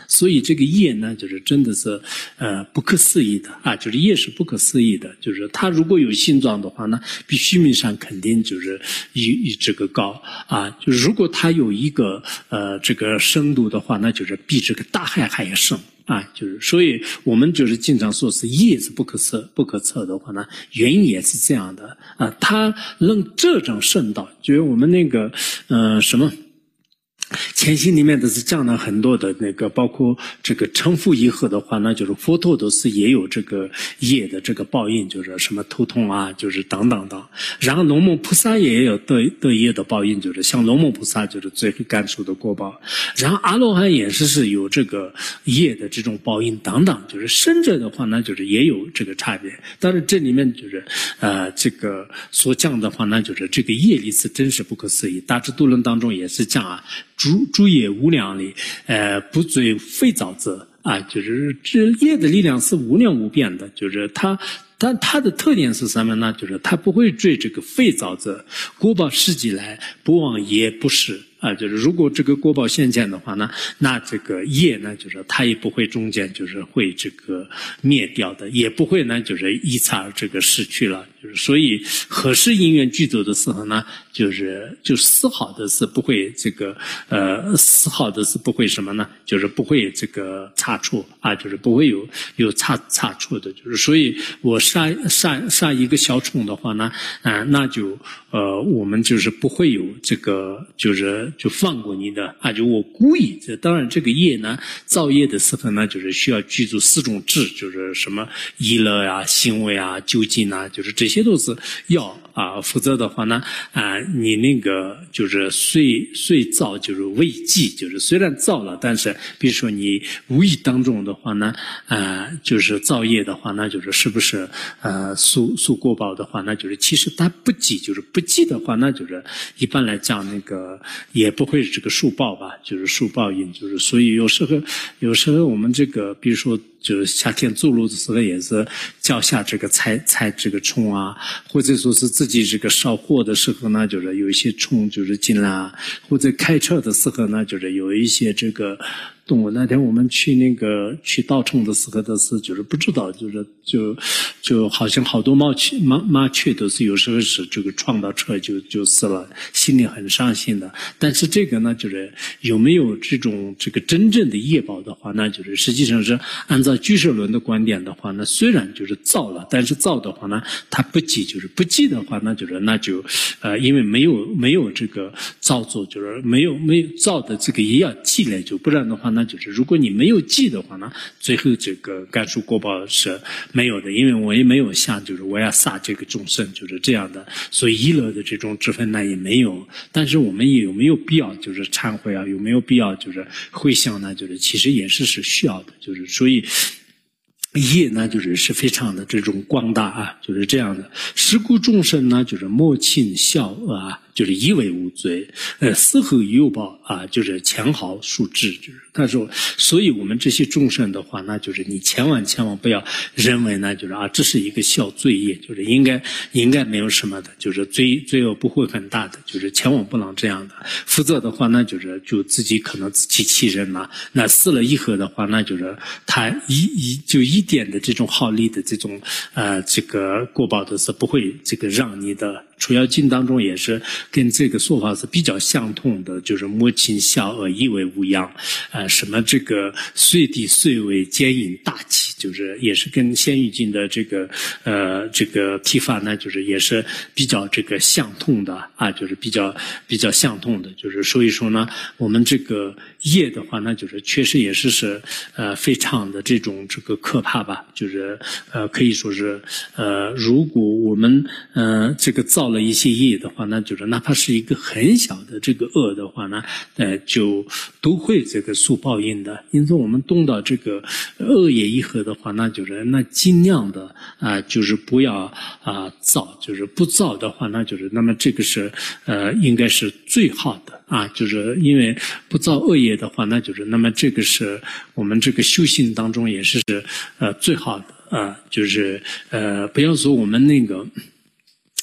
Speaker 1: 所以这个业呢，就是真的是不可思议的啊，就是业是不可思议的，就是它如果有性状的话呢，比须弥山肯定就是这个高啊，就是如果它有一个这个深度的话，那就是比这个大海还要深。啊，就是所以我们就是经常说是业是不可测的话呢，原因也是这样的啊，它能这种圣道，就是我们那个什么。前心里面的是讲了很多的那个，包括这个成佛以后的话呢，就是佛陀都是也有这个业的这个报应，就是什么头痛啊，就是等等等。然后龙母菩萨也有得业的报应，就是像龙母菩萨就是最后感受的果报。然后阿罗汉也是有这个业的这种报应等等，就是生者的话呢，就是也有这个差别。但是这里面就是这个所讲的话呢，就是这个业力是真是不可思议。大智度论当中也是讲啊。诸业无量力，不罪非造者啊，就是这业的力量是无量无边的，就是它的特点是什么呢？就是它不会追这个非造者，果报实际来，不妄业不是。啊，就是如果这个果报现前的话呢，那这个业呢，就是它也不会中间就是会这个灭掉的，也不会呢就是一刹这个失去了，就是所以合适因缘具足的时候呢，就丝毫的是不会这个丝毫的是不会什么呢？就是不会这个差错啊，就是不会有差错的，就是所以我杀一个小虫的话呢，那就我们就是不会有这个就放过你的啊！就我故意，当然这个业呢，造业的时候呢，就是需要具足4种智，就是什么意乐啊、行为啊、究竟啊，就是这些都是要啊，否则的话呢，你那个就是虽造就是未记，就是虽然造了，但是比如说你无意当中的话呢，就是造业的话，那就是是不是速果报的话，那就是其实它不记，就是不记的话，那就是一般来讲那个也不会这个速报吧，就是速报应，就是所以有时候我们这个比如说。就是夏天走路的时候也是脚下这个踩这个虫啊，或者说是自己这个烧火的时候呢，就是有一些虫就是进来啊，或者开车的时候呢，就是有一些这个动物。那天我们去稻城的时候的是就是不知道，就好像好多麻雀都是有时候是这个撞到车就死了，心里很伤心的。但是这个呢，就是有没有这个真正的业报的话，那就是实际上是按照俱舍论的观点的话呢，虽然就是造了，但是造的话呢，它不记，就是不记的话，那就因为没有这个造作，就是没有造的这个也要记来，就不然的话，那就是如果你没有记的话呢，最后这个感受果报是没有的，因为我也没有想就是我要杀这个众生，就是这样的，所以意乐的这种之分呢也没有。但是我们也有没有必要就是忏悔啊？有没有必要就是回向呢？就是其实也是需要的，就是所以。业呢，是非常的这种广大啊，就是这样的。十故众生呢，就是莫轻笑恶啊，就是以为无罪。死后有报啊，就是前毫数智，就是他说，所以我们这些众生的话，那就是你千万不要认为呢，就是这是一个小罪业，就是应该没有什么的，就是罪恶不会很大的，就是千万不能这样的。否则的话，那就自己可能自欺欺人了。那死了以后的话，那就是他一点的这种好利的这种这个果报的是不会这个让你的。除妖经当中也是跟这个说法是比较相同的，就是莫轻笑恶，以为无恙，什么这个遂地遂为坚引大气，就是也是跟仙喻经的这个提法呢，就是也是比较这个相通的啊，就是比较相通的，就是所以说呢，我们这个业的话呢，就是确实也是非常的这个可怕吧，就是可以说是如果我们这个造了一些业的话，那就是哪怕是一个很小的这个恶的话呢，就都会这个受报应的。因此我们动到这个恶业以后的话，那尽量的就是不要造，就是不造的话，那么这个是应该是最好的啊，就是因为不造恶业的话，那么这个是我们这个修行当中也是最好的啊，就是不要说我们那个。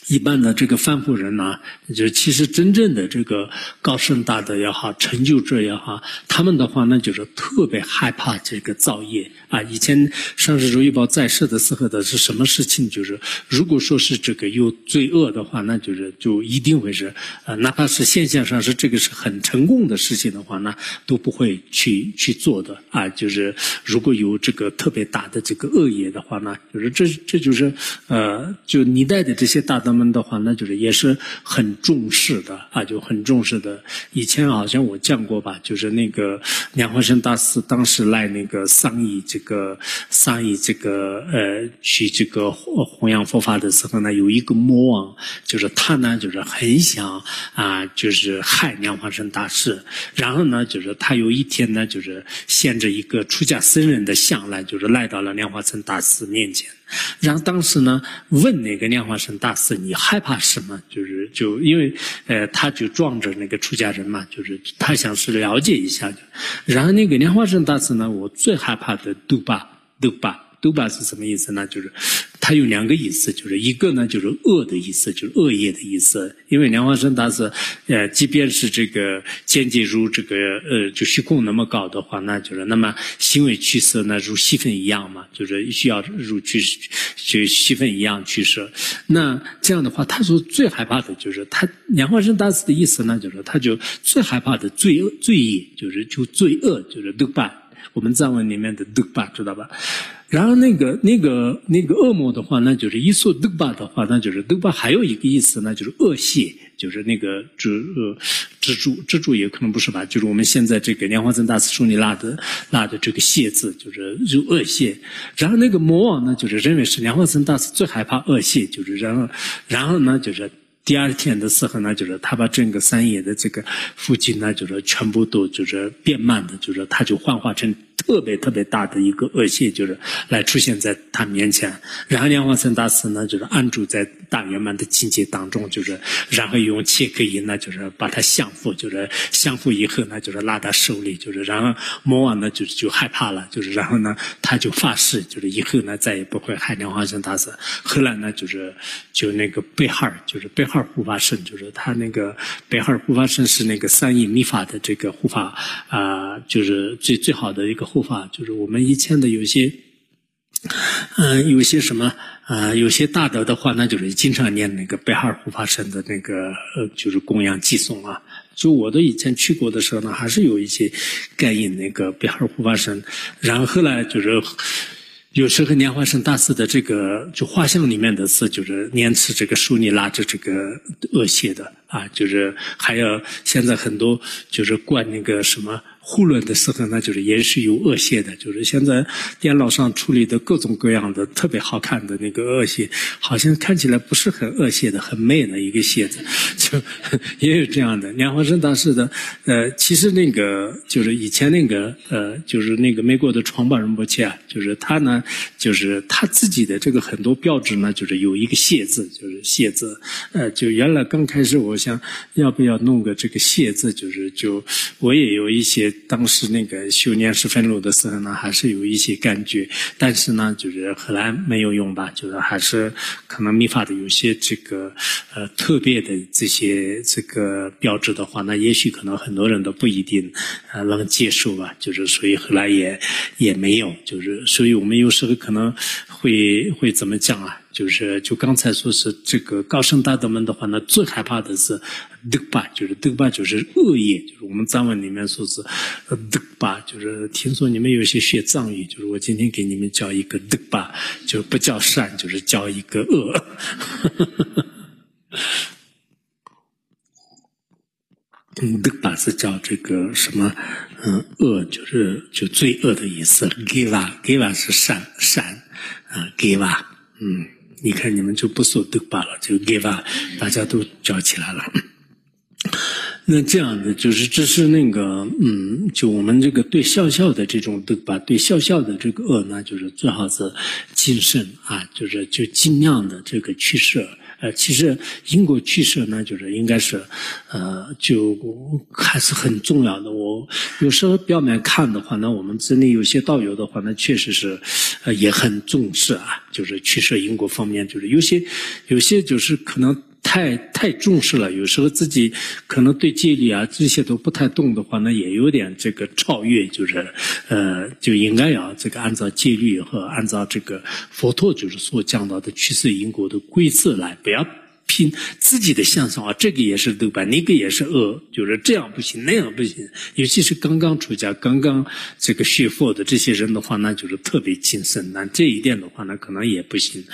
Speaker 1: 一般的这个凡夫人呢，就是其实真正的这个高深大德也好，成就者也好，他们的话呢，就是特别害怕这个造业啊。以前上师如意宝在世的时候的是什么事情？就是如果说是这个有罪恶的话，那就一定会是哪怕是现象上是这个是很成功的事情的话，那都不会去做的啊。就是如果有这个特别大的这个恶业的话呢，就是这就是就历代的这些大德们的话，那就是也是很重视的啊，就很重视的。以前好像我讲过吧，就是那个莲花生大师当时来那个商议这个去这个弘扬佛法的时候呢，有一个魔王，就是他呢就是很想就是害莲花生大师，然后呢就是他有一天呢就是牵着一个出家僧人的像来，就是来到了莲花生大师面前。然后当时呢，问那个莲花生大师，你害怕什么？就因为他就撞着那个出家人嘛，就是他想是了解一下。然后那个莲花生大师呢，我最害怕的度巴是什么意思呢？就是它有两个意思，就是一个呢就是恶的意思，就是恶业的意思。因为莲花生大师即便是这个见解如这个就虚空那么高的话，那就是那么行为取舍呢如细分一样嘛，就是需要如就细分一样取舍。那这样的话，他说最害怕的就是他莲花生大师的意思呢，就是他就最害怕的罪业，就是罪恶，就是度巴。我们藏文里面的度巴知道吧？然后那个恶魔的话呢，就是一说度巴的话，那就是度巴还有一个意思呢，就是恶谢，就是那个蜘蛛也可能不是吧？就是我们现在这个莲花生大师书里拉的这个谢字，就是恶谢。然后那个魔王呢，就是认为是莲花生大师最害怕恶谢，就是然后呢就是。第二天的时候呢，就是他把整个山野的这个附近呢，就是全部都就是变慢的，就是他就幻化成特别特别大的一个恶蟹，就是来出现在他面前。然后莲花生大师呢，就是安住在大圆满的境界当中，就是然后用切克音呢，就是把他降服，就是降服以后呢，就是拉到手里，就是然后魔王呢就害怕了，就是然后呢他就发誓，就是以后呢再也不会害莲花生大师。后来呢就那个贝哈尔，就是贝哈尔护法神，就是他那个贝哈尔护法神是那个三义密法的这个护法就是最好的一个护法，就是我们以前的有些什么有些大德的话，那就是经常念那个贝哈尔护法神的那个就是供养寄送啊。就我的以前去过的时候呢，还是有一些感应那个贝哈尔护法神，然后后来就是有时候莲花生大师的这个就画像里面的是就是念持这个书里拉着这个恶血的啊，就是还有现在很多就是灌那个什么护轮的时候呢，就是也是有恶血的，就是现在电脑上处理的各种各样的特别好看的那个恶血，好像看起来不是很恶血的，很媚的一个血子，就也有这样的。莲花生大师的其实那个就是以前那个就是那个美国的创办人波切啊，就是他呢就是他自己的这个很多标志呢，就是有一个谢字，就是谢字就原来刚开始我想要不要弄个这个谢字，就我也有一些当时那个修念十分路的时候呢，还是有一些感觉，但是呢，就是后来没有用吧，就是还是可能密法的有些这个特别的这些这个标志的话，那也许可能很多人都不一定能接受吧，就是所以后来也没有，就是所以我们有时候可能会怎么讲啊？就刚才说是这个高僧大德们的话呢，最害怕的是德巴，就是德巴就是恶业，就是我们藏文里面说是德巴，就是听说你们有些学藏语，就是我今天给你们教一个德巴，就不叫善，就是叫一个恶。德巴是叫这个什么恶，就罪恶的意思。geva 是善geva 你看你们就不说德巴了，就 geva 大家都叫起来了。那这样的就是这是那个就我们这个对笑的这种德巴，对笑的这个恶呢，就是最好是谨慎啊，就尽量的这个取舍。其实因果取舍呢，就是应该是就还是很重要的。 果有时候表面看的话呢，我们这里有些道友的话呢，确实是也很重视啊，就是取舍因果方面，就是有些就是可能太重视了，有时候自己可能对戒律啊这些都不太懂的话呢，也有点这个超越，就是就应该要这个按照戒律和按照这个佛陀就是所讲到的取舍因果的规则来，不要凭自己的想象啊，这个也是对吧？那个也是恶，就是这样不行，那样不行。尤其是刚刚出家、刚刚这个学佛的这些人的话，那就是特别谨慎。那这一点的话呢，可能也不行。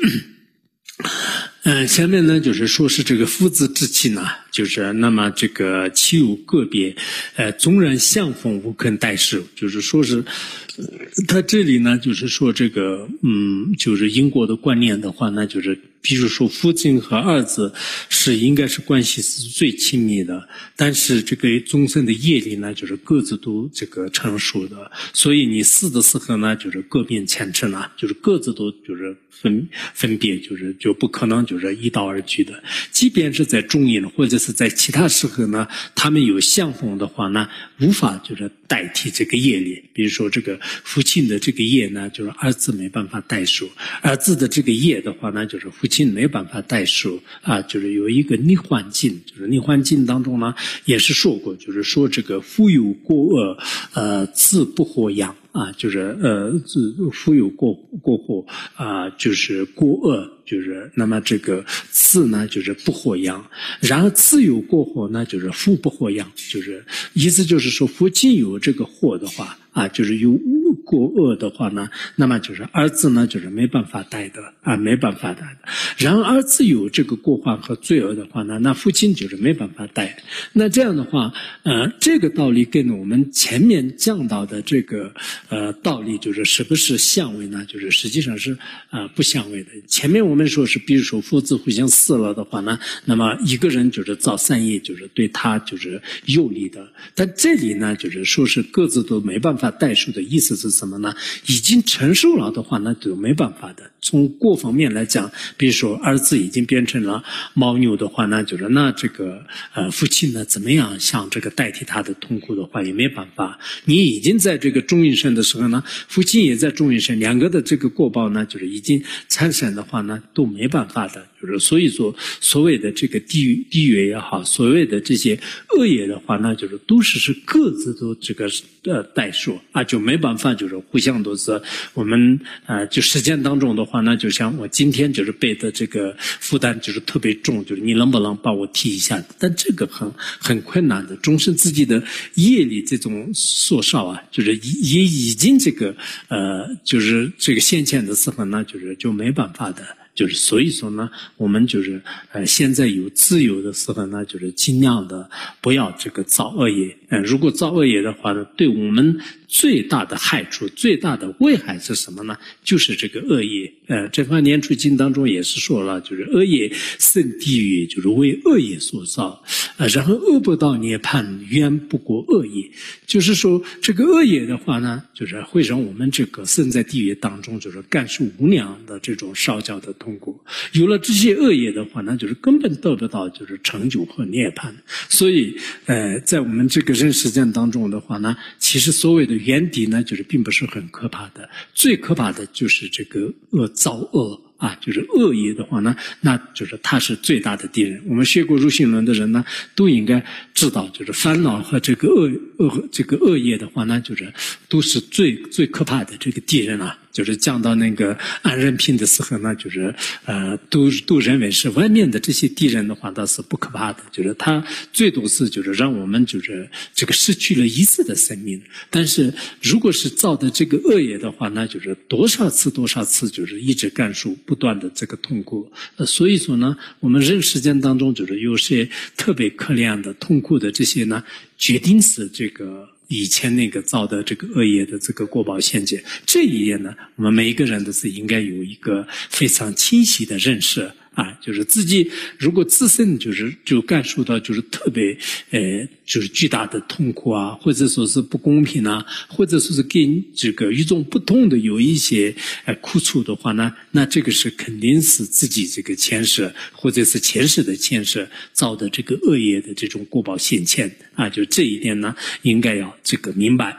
Speaker 1: 下面呢就是说是这个夫子之气呢，就是那么这个其有个别，纵然相逢无肯代受，就是说是，他这里呢就是说这个就是因果的观念的话，那就是比如说父亲和儿子是应该是关系是最亲密的，但是这个众生的业力呢，就是各自都这个成熟的，所以你死的时候呢，就是各变前程啊，就是各自都就是分别，就不可能就是一道而居的。即便是在中阴或者是在其他时候呢，他们有相逢的话呢，无法就是代替这个业力。比如说这个父亲的这个业呢，就是儿子没办法代受；儿子的这个业的话呢，就是父亲没办法代受啊。就是有一个逆幻境，就是逆幻境当中呢，也是说过，就是说这个父有过恶，子不获养。啊，就是父有过祸啊，就是过恶，就是那么这个子呢，就是不获养；然而子有过祸呢，就是父不获养，就是意思就是说，父亲有这个祸的话啊，就是有过恶的话呢，那么就是儿子呢，就是没办法带的啊，没办法带的。然而儿子有这个过患和罪恶的话呢，那父亲就是没办法带。那这样的话，这个道理跟我们前面讲到的这个道理就是是不是相违呢？就是实际上是不相违的。前面我们说是，比如说父子互相死了的话呢，那么一个人就是造善业，就是对他就是有利的。但这里呢，就是说是各自都没办法代受的意思是什么呢？已经成熟了的话，那就没办法的。从各方面来讲，比如说儿子已经变成了牦牛的话，那就是那这个父亲呢怎么样想这个代替他的痛苦的话也没办法。你已经在这个中阴身的时候呢，父亲也在中阴身，两个的这个过报呢，就是已经产生的话呢都没办法的。就是所以说所谓的这个地狱也好，所谓的这些恶业的话，那就是都是各自都这个代受啊，就没办法，就是互相都是我们就实践当中的话，那就像我今天就是背的这个负担就是特别重，就是你能不能帮我提一下？但这个很困难的，终是自己的业力这种所少啊，就是也已经这个就是这个现前的时候呢，就没办法的。就是所以说呢，我们就是现在有自由的时候呢，就是尽量的不要这个造恶业。如果造恶业的话呢，对我们最大的害处、最大的危害是什么呢？就是这个恶业。这番年初经当中也是说了，就是恶业生地狱，就是为恶业所造。然后恶不到涅槃，冤不过恶业。就是说这个恶业的话呢，就是会让我们这个生在地狱当中，就是感受无量的这种烧焦的痛苦。有了这些恶业的话呢，就是根本得不到就是成就和涅槃。所以在我们这个人世间当中的话呢，其实所谓的冤敌呢，就是并不是很可怕的，最可怕的就是这个造恶啊，就是恶业的话呢，那就是他是最大的敌人。我们学过入性论的人呢，都应该知道，就是烦恼和这个恶业的话呢，就是都是最可怕的这个敌人啊。就是讲到那个安人品的时候呢，就是都认为是外面的这些敌人的话，倒是不可怕的，就是他最多是就是让我们就是这个失去了一次的生命。但是如果是造的这个恶业的话，那就是多少次就是一直感受不断的这个痛苦。所以说呢，我们人世间当中就是有些特别可怜的痛苦的这些呢，决定是这个以前那个造的这个恶业的这个过报现界。这一页呢，我们每一个人都是应该有一个非常清晰的认识啊，就是自己如果自身就感受到就是特别就是巨大的痛苦啊，或者说是不公平啊，或者说是跟这个与众不同的有一些苦楚的话呢，那这个是肯定是自己这个前世或者是前世的前世造的这个恶业的这种果报现前啊，就这一点呢应该要这个明白。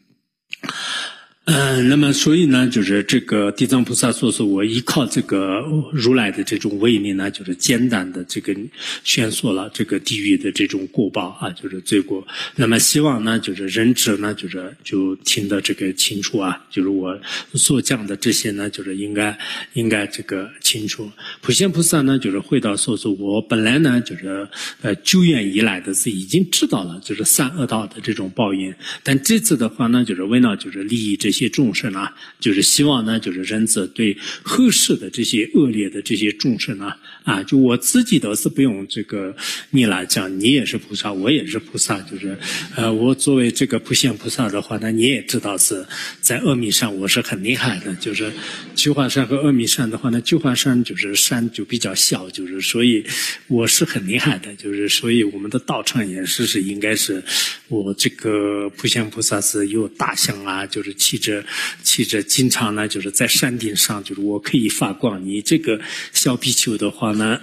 Speaker 1: 那么所以呢，就是这个地藏菩萨说是我依靠这个如来的这种威力呢，就是简单的这个宣说了这个地狱的这种果报啊，就是罪过。那么希望呢，就是仁者呢，就听得这个清楚啊，就是我所讲的这些呢，就是应该这个清楚。普贤菩萨呢，就是回答说是我本来呢，就是久远以来的是已经知道了，就是善恶道的这种报应，但这次的话呢，就是为了就是利益这些众生啊，就是希望呢，就是仁者对后世的这些恶劣的这些众生啊，就我自己倒是不用这个你来讲，你也是菩萨，我也是菩萨，就是我作为这个普贤菩萨的话呢，你也知道是在阿弥山我是很厉害的，就是菊花山和阿弥山的话呢，菊花山就是山就比较小，就是所以我是很厉害的，就是所以我们的道场也是应该是我这个普贤菩萨是有大象啊，就是骑着经常呢就是在山顶上，就是我可以发光，你这个小比丘的话呢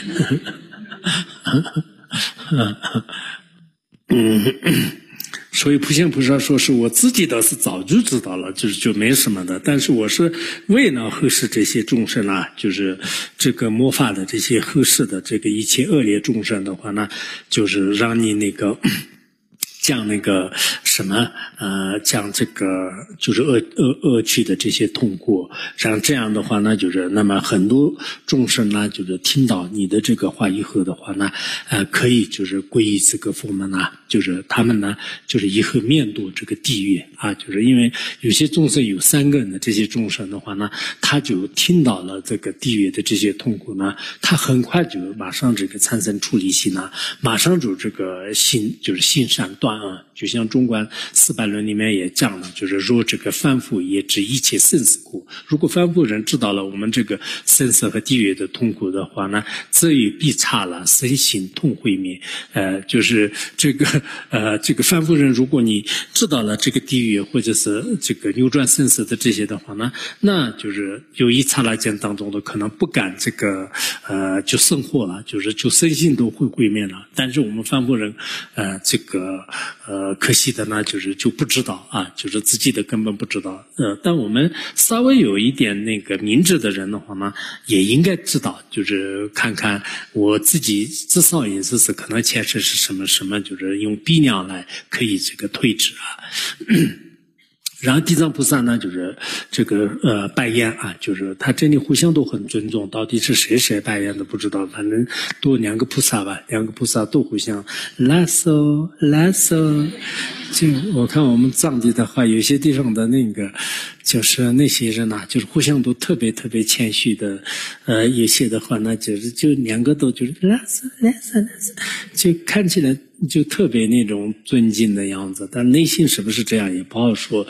Speaker 1: 所以普贤菩萨说是我自己倒是早就知道了，就没什么的，但是我是为了后世这些众生啊，就是这个末法的这些后世的这个一切恶劣众生的话呢，就是让你那个讲那个什么讲这个就是恶趣的这些痛苦，像这样的话呢，就是那么很多众生呢，就是听到你的这个话以后的话呢，可以就是皈依这个佛门啊，就是他们呢，就是以后面对这个地狱啊，就是因为有些众生有三根的这些众生的话呢，他就听到了这个地狱的这些痛苦呢，他很快就马上这个产生出离心啊，马上就这个心就是心善断恶，就像中观400论里面也讲了，就是若这个凡夫也知一切生死苦，如果凡夫人知道了我们这个生死和地狱的痛苦的话呢，则与必差了，身心痛毁灭。就是这个凡夫人，如果你知道了这个地狱或者是这个扭转生死的这些的话呢，那就是有一刹那间当中的可能不敢这个就生活了，就身心都会毁灭了。但是我们凡夫人这个可惜的呢，就不知道啊，就是自己的根本不知道。但我们稍微有一点那个明智的人的话呢，也应该知道，就是看看我自己至少也是可能前世是什么，就是用鼻梁来可以这个推指啊。然后地藏菩萨呢，就是这个拜宴啊，就是他这里互相都很尊重，到底是谁拜宴的不知道，反正都2个菩萨吧，2个菩萨都互相拉手。就我看我们藏地的话，有些地方的那个就是那些人呐，就是互相都特别谦虚的，有些的话呢，就2个都就是拉手，就看起来就特别那种尊敬的样子，但内心是不是这样也不好说。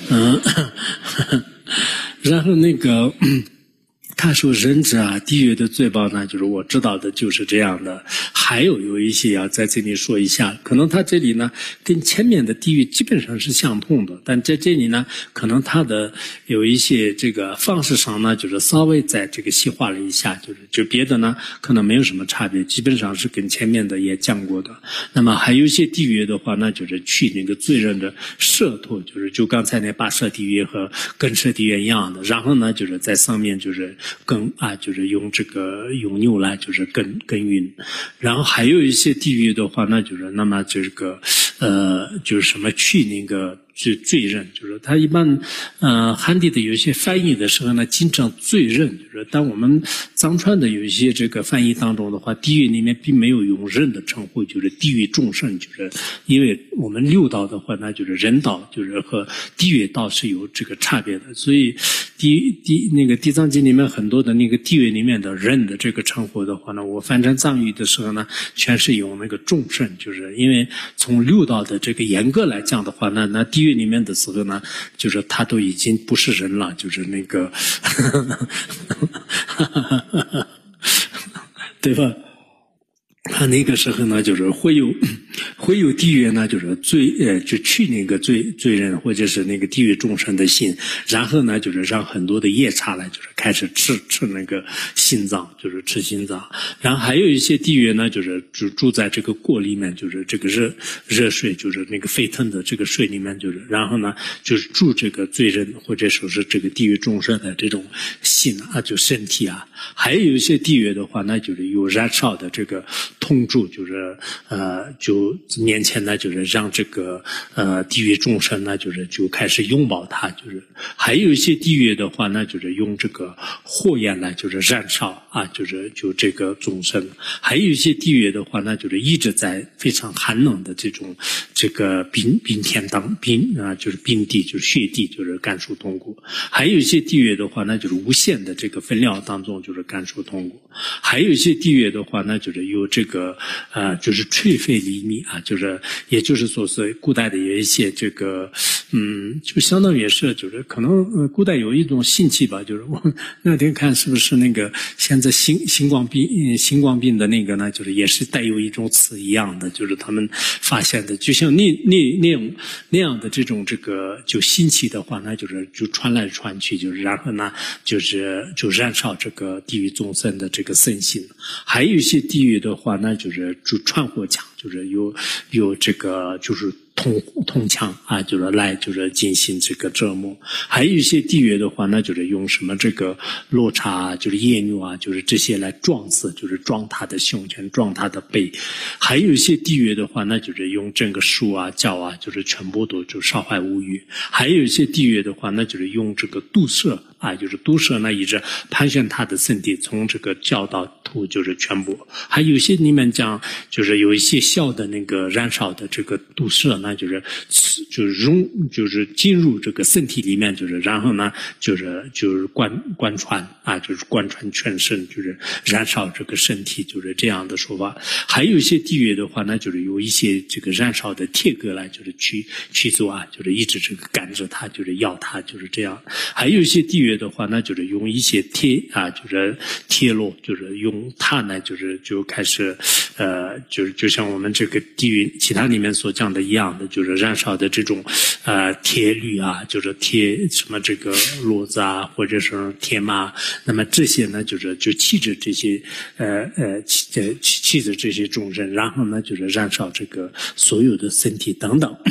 Speaker 1: 然后那个他说仁者啊，地狱的罪报呢，就是我知道的就是这样的。还有一些要在这里说一下，可能他这里呢跟前面的地狱基本上是相同的，但在这里呢，可能他的有一些这个方式上呢，就是稍微在这个细化了一下，就别的呢可能没有什么差别，基本上是跟前面的也讲过的。那么还有一些地狱的话呢，就是去那个罪人的舌头，就刚才那8舍地狱和根舍地狱一样的，然后呢就是在上面就是就是用牛来就是耕耘，然后还有一些地狱的话呢，就是那么这个就是什么去那个罪人，就是他一般汉地的有一些翻译的时候呢，经常罪人，就是当我们藏传的有一些这个翻译当中的话，地狱里面并没有用人的称呼，就是地狱众生，就是因为我们六道的话呢，就是人道，就是和地狱道是有这个差别的，所以那个地藏经里面很多的那个地狱里面的人的这个称呼的话呢，我翻成藏语的时候呢，全是用那个众生，就是因为从六道的这个严格来讲的话呢，那地狱里面的时候呢，就是他都已经不是人了，就是那个对吧？他那个时候呢，就是会有地狱呢，就是就去那个罪人或者是那个地狱众生的心，然后呢，就是让很多的夜叉来，就是开始吃那个心脏，就是吃心脏。然后还有一些地狱呢，就是住在这个锅里面，就是这个热水，就是那个沸腾的这个水里面，就是然后呢，就是住这个罪人或者说是这个地狱众生的这种心啊，就身体啊。还有一些地狱的话，那就是有燃烧的这个痛柱，就是就年前呢，就是让这个地狱众生呢，就开始拥抱它，就是还有一些地狱的话呢，就是用这个火焰来就是燃烧啊，就这个众生。还有一些地狱的话呢，就是一直在非常寒冷的这个冰天就是冰地，就是雪地，就是感受痛苦。还有一些地狱的话呢，就是无限的这个分量当中就是感受痛苦。还有一些地狱的话呢，就是有这个就是垂肺离米啊，就是也就是说是古代的有一些这个就相当于是就是可能古代有一种信气吧，就是我那天看是不是那个现在新冠病的那个呢，就是也是带有一种词一样的，就是他们发现的，就像那样的这个就信气的话呢，就传来传去，就是然后呢就燃烧这个地狱众生的这个身心。还有一些地狱的话呢，就传火枪，就是有这个就是铜枪啊，就是来就是进行这个折磨。还有一些地狱的话呢，就是用什么这个罗刹就是夜女啊，就是这些来撞死，就是撞他的胸前，撞他的背。还有一些地狱的话呢，就是用整个树啊脚啊，就是全部都就烧坏无余。还有一些地狱的话呢，就是用这个毒蛇啊，就是毒蛇呢一直盘旋他的身体，从这个脚到头就是全部。还有一些里面讲，就是有一些小的那个燃烧的这个毒蛇呢，就是进入这个身体里面，就是然后呢就是贯穿啊，就是贯穿全身，就是燃烧这个身体，就是这样的说法。还有一些地狱的话呢，就是有一些这个燃烧的铁戈来，就是驱逐啊，就是一直这个赶着他，就是要他，就是这样。还有一些地狱的话呢，就是用一些铁啊，就是铁路，就是用它呢，就开始就像我们这个地狱其他里面所讲的一样的，就是燃烧的这种铁铝啊，就是铁什么这个骡子啊，或者是铁马，那么这些呢，就骑着这些骑着这些众生，然后呢，就是燃烧这个所有的身体等等。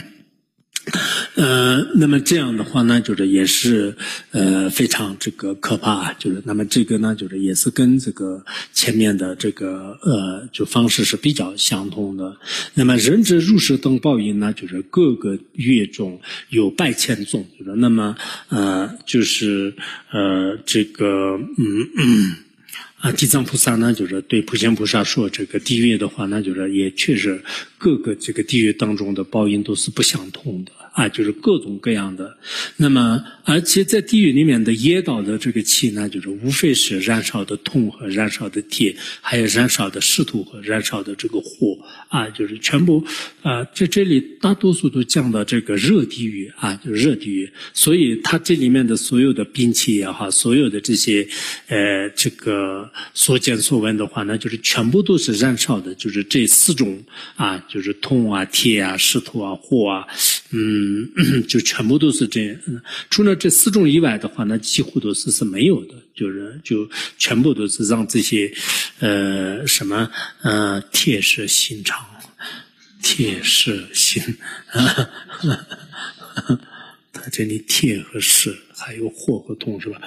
Speaker 1: 那么这样的话呢，就是也是非常这个可怕，就是那么这个呢，就是也是跟这个前面的这个就方式是比较相同的。那么人之入世等报应呢，就是各个月中有百千种，就是那么就是这个地藏菩萨呢，就是对普贤菩萨说，这个地狱的话呢，就是也确实各个这个地狱当中的报应都是不相同的啊，就是各种各样的。那么，而且在地狱里面的业道的这个气呢，就是无非是燃烧的铜和燃烧的铁，还有燃烧的石头和燃烧的这个火啊，就是全部在这里大多数都讲到这个热地狱啊，就是热地狱。所以它这里面的所有的兵器也好，所有的这些这个所见所闻的话呢，就是全部都是燃烧的，就是这四种啊，就是铜啊、铁啊、石头啊、火啊，就全部都是这样。除了这四种以外的话呢，几乎都是没有的，就全部都是让这些什么铁石心肠，铁石心它这里铁和石还有火和铜是吧？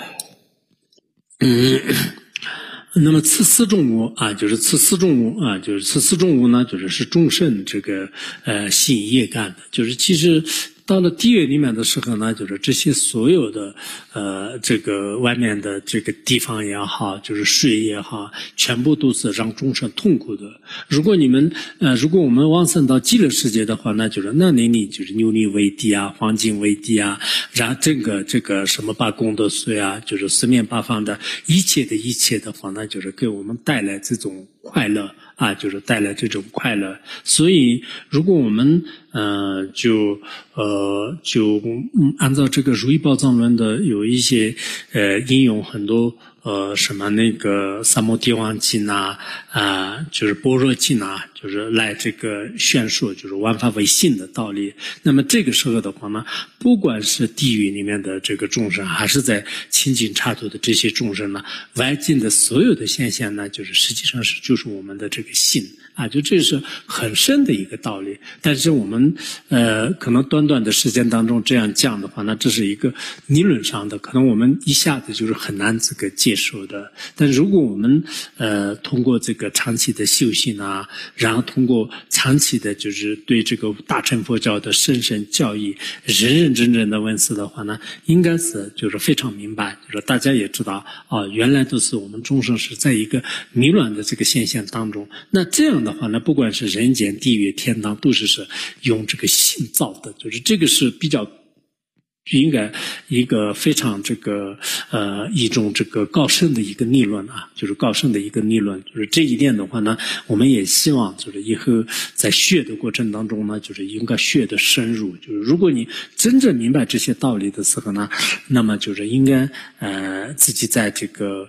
Speaker 1: 那么此四种物啊，就是此四种物啊，就是此四种物呢，是众生这个心业干的，就是其实到了地狱里面的时候呢，就是这些所有的这个外面的这个地方也好，就是水也好，全部都是让众生痛苦的。如果我们往生到极乐世界的话，那就是那里就是琉璃为地啊，黄金为地啊，然后整个这个什么八功德水啊，就是四面八方的一切的话，那就是给我们带来这种快乐啊，就是带来这种快乐。所以如果我们就按照这个如意宝藏论的有一些引用很多什么那个三摩地王经呐，就是般若经呐，就是来这个宣说就是万法唯心的道理。那么这个时候的话呢，不管是地狱里面的这个众生，还是在清净刹土的这些众生呢，外境的所有的现象呢，就是实际上就是我们的这个心啊，就这是很深的一个道理。但是我们可能短短的时间当中这样讲的话，那这是一个理论上的，可能我们一下子就是很难这个接受的。但如果我们通过这个长期的修行啊，然后通过长期的就是对这个大乘佛教的深深教义认认真真的问世的话呢，应该是就是非常明白，就是大家也知道啊，原来都是我们众生是在一个迷乱的这个现象当中。那这样的话呢，不管是人间、地狱、天堂，都是用这个心造的，就是这个是比较应该一个非常这个一种这个高深的一个理论啊，就是高深的一个理论。就是这一点的话呢，我们也希望就是以后在学的过程当中呢，就是应该学的深入。就是如果你真正明白这些道理的时候呢，那么就是应该自己在这个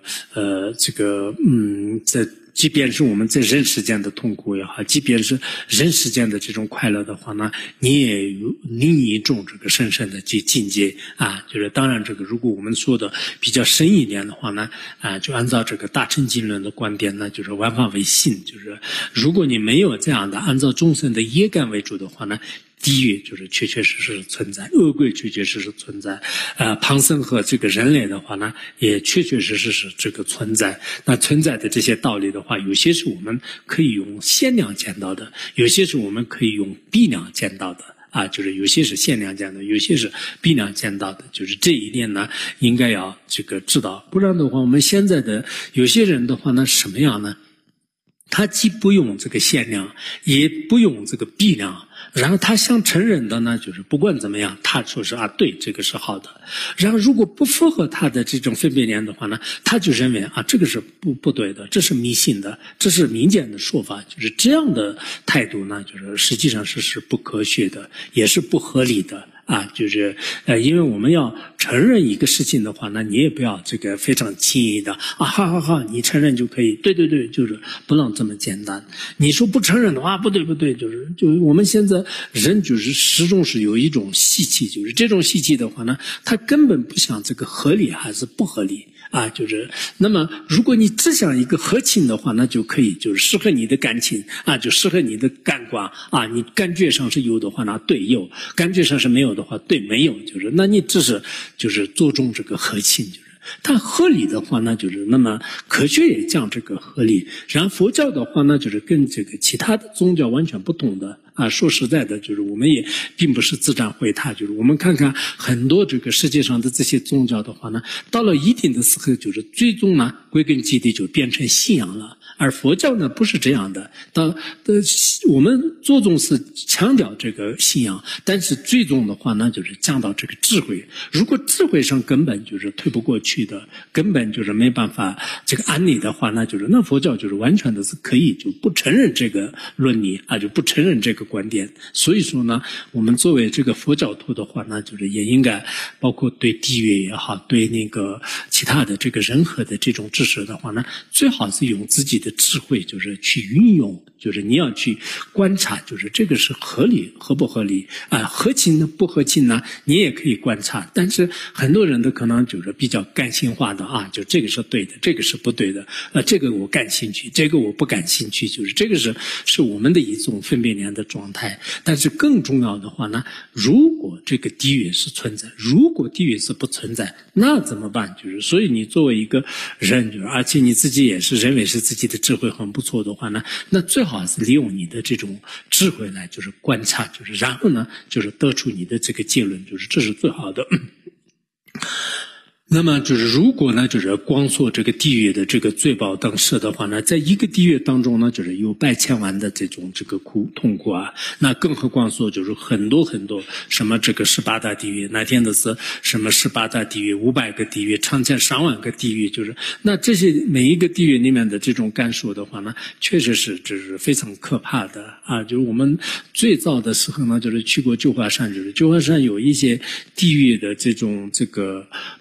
Speaker 1: 在即便是我们在人世间的痛苦也好，即便是人世间的这种快乐的话呢，你也有另一种这个深深的境界啊。就是当然这个如果我们说的比较深一点的话呢，就按照这个大乘经论的观点呢，就是万法唯心，就是如果你没有这样的按照众生的业感为主的话呢，地狱就是确确实实存在，恶鬼确确实实存在，旁生和这个人类的话呢，也确确实实是这个存在。那存在的这些道理的话，有些是我们可以用限量见到的，有些是我们可以用必量见到的。就是有些是限量见的，有些是必量见到的，就是这一点呢，应该要这个知道。不然的话，我们现在的有些人的话呢，什么样呢？他既不用这个限量，也不用这个必量，然后他想承认的呢，就是不管怎么样，他说是对，这个是好的。然后如果不符合他的这种分别念的话呢，他就认为这个是不对的，这是迷信的，这是民间的说法。就是这样的态度呢，就是实际上是不科学的，也是不合理的。就是因为我们要承认一个事情的话，那你也不要这个非常轻易的好，你承认就可以，对，就是不能这么简单。你说不承认的话，不对，就是我们现在人就是始终是有一种习气，就是这种习气的话呢，它根本不想这个合理还是不合理。就是那么如果你只想一个合情的话，那就可以，就是适合你的感情就适合你的感官你感觉上是有的话呢，对有；感觉上是没有的话，对没有。就是那你只是就是着重这个合情，就是它合理的话呢，就是那么科学也讲这个合理。然后佛教的话呢，就是跟这个其他的宗教完全不同的。说实在的，就是我们也并不是自占毁他，就是我们看看很多这个世界上的这些宗教的话呢，到了一定的时候，就是最终呢，归根结底就变成信仰了。而佛教呢不是这样的，我们着重是强调这个信仰，但是最终的话呢，就是讲到这个智慧。如果智慧上根本就是推不过去的，根本就是没办法这个安理的话，那就是那佛教就是完全的是可以就不承认这个论理就不承认这个观点。所以说呢，我们作为这个佛教徒的话呢，就是也应该包括对地狱也好，对那个其他的这个任何的这种知识的话呢，最好是用自己的智慧就是去运用，就是你要去观察，就是这个是合理合不合理合情呢不合情呢，你也可以观察。但是很多人的可能就是比较感性化的就这个是对的，这个是不对的这个我感兴趣，这个我不感兴趣，就是这个是我们的一种分别念的状态。但是更重要的话呢，如果这个地狱是存在，如果地狱是不存在，那怎么办？就是所以你作为一个人，就是而且你自己也是认为是自己的智慧很不错的话呢，那最好是利用你的这种智慧来就是观察，就是然后呢就是得出你的这个结论，就是这是最好的。那么就是如果呢就是光说这个地狱的这个罪报等事的话呢，在一个地狱当中呢就是有百千万的这种这个痛苦那更何况说就是很多什么这个18大地狱，那天的是什么18大地狱500个地狱，长千上万个地狱，就是那这些每一个地狱里面的这种感受的话呢，确实是就是非常可怕的就是我们最早的时候呢就是去过九华山，就是九华山有一些地狱的这种这个描述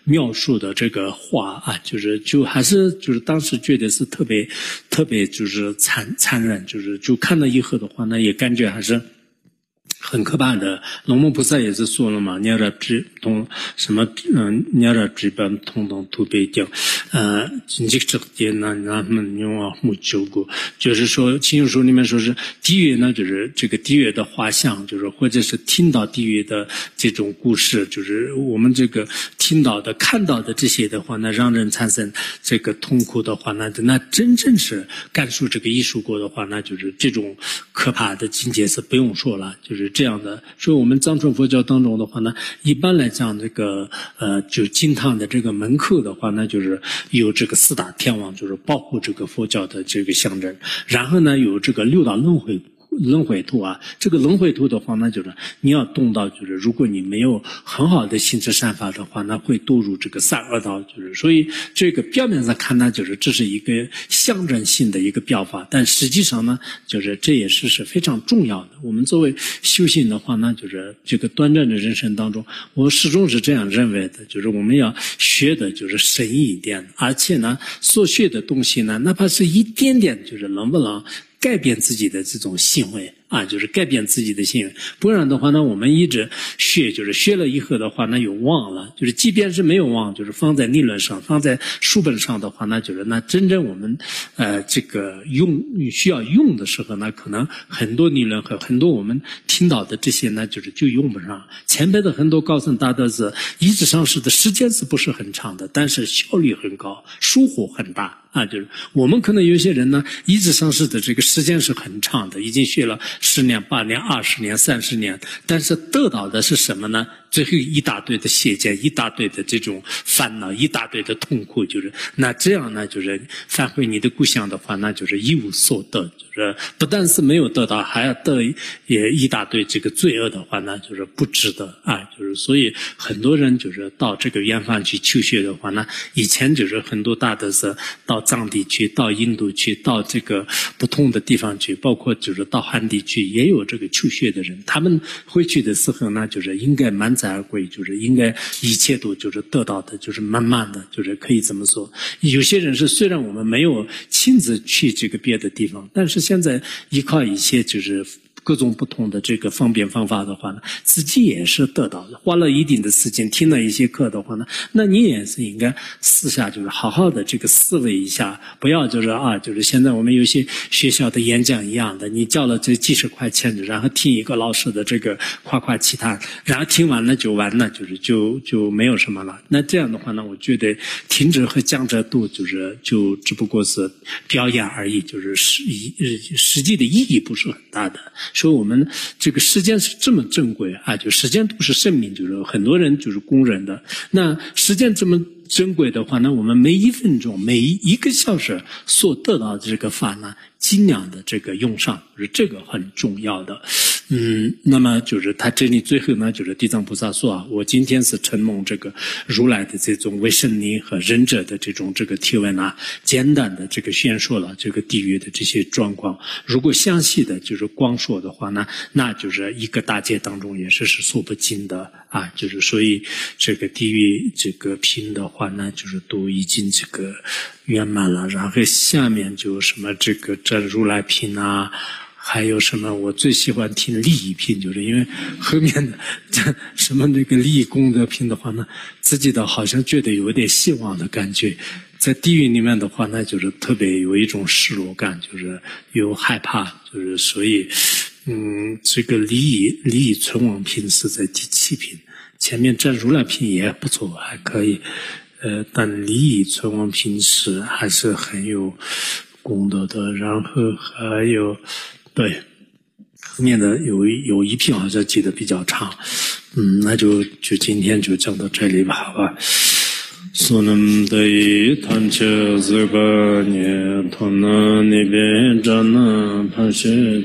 Speaker 1: 述的这个话啊，就还是就是当时觉得是特别就是残忍，就看了以后的话呢，也感觉还是很可怕的。龙母菩萨也是说了嘛，你要知通什么你要知本通通都被掉，你这个点呢，咱们用啊木九个，就是说经书里面说是地狱呢，就是这个地狱的画像，就是或者是听到地狱的这种故事，就是我们这个听到的、看到的这些的话呢，让人产生这个痛苦的话呢，那真正是干述这个艺术过的话，那就是这种可怕的境界是不用说了，就是这样的。所以我们藏传佛教当中的话呢，一般来讲这个就经堂的这个门口的话呢，就是有这个四大天王，就是保护这个佛教的这个象征，然后呢有这个六道轮回图啊，这个轮回图的话呢，就是你要动到，就是如果你没有很好的行持善法的话，那会堕入这个三恶道，就是所以这个表面上看呢，就是这是一个象征性的一个表法，但实际上呢，就是这也是非常重要的。我们作为修行的话呢，就是这个短暂的人生当中，我始终是这样认为的，就是我们要学的就是深一点，而且呢，所学的东西呢，哪怕是一点点，就是能不能改变自己的这种行为啊，就是改变自己的行为，不然的话呢，我们一直学，就是学了以后的话，那又忘了，就是即便是没有忘，就是放在理论上，放在书本上的话，那就是那真正我们这个需要用的时候呢，可能很多理论和很多我们听到的这些呢，就用不上。前辈的很多高僧大德是一直上师的时间是不是很长的，但是效率很高，收获很大。啊，就是我们可能有些人呢，一直上师的这个时间是很长的，已经学了10年、8年、20年、30年，但是得到的是什么呢？最后一大堆的邪见，一大堆的这种烦恼，一大堆的痛苦，就是那这样呢，就是返回你的故乡的话，那就是一无所得，就是不但是没有得到，还要得也一大堆这个罪恶的话，那就是不值得啊，就是所以很多人就是到这个远方去求学的话呢，以前就是很多大德是到藏地去，到印度去，到这个不同的地方去，包括就是到汉地去，也有这个求学的人，他们回去的时候呢，就是应该满载而归，就是应该一切都就是得到的，就是满满的，就是可以这么说。有些人是虽然我们没有亲自去这个别的地方，但是现在依靠一些就是各种不同的这个方便方法的话呢，自己也是得到的。花了一定的时间听了一些课的话呢，那你也是应该私下就是好好的这个思维一下，不要就是就是现在我们有些学校的演讲一样的，你交了这几十块钱，然后听一个老师的这个夸夸其谈，然后听完了就完了，就没有什么了。那这样的话呢，我觉得听者和讲者都就只不过是表演而已，就是实际的意义不是很大的。说我们这个时间是这么珍贵啊，就时间都是生命，就是很多人就是公认的。那时间这么珍贵的话呢，我们每一分钟、每一个小时所得到的这个法呢，尽量的这个用上，就是这个很重要的。那么就是他这里最后呢，就是地藏菩萨说啊，我今天是承蒙这个如来的这种为圣灵和忍者的这种这个提问啊，简单的这个宣说了这个地狱的这些状况。如果详细的就是光说的话呢，那就是一个大劫当中也是说不尽的啊，就是所以这个地狱这个品的话呢，就是都已经这个圆满了。然后下面就什么这个如来品啊。还有什么？我最喜欢听利益品，就是因为后面的什么那个利益功德品的话呢，自己的好像觉得有点希望的感觉。在地狱里面的话呢，就是特别有一种失落感，就是有害怕，就是所以，这个利益存亡品是在第7品，前面占如来品也不错，还可以，但利益存亡品是还是很有功德的。然后还有。对，后面的有一品好像记得比较长，那就今天就讲到这里吧，好吧。Sonam dai tanche zeba nye tona nibe jana pashe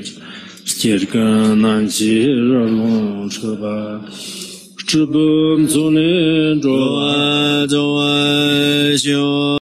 Speaker 1: jirga nanji ralong cheba 知本尊念着，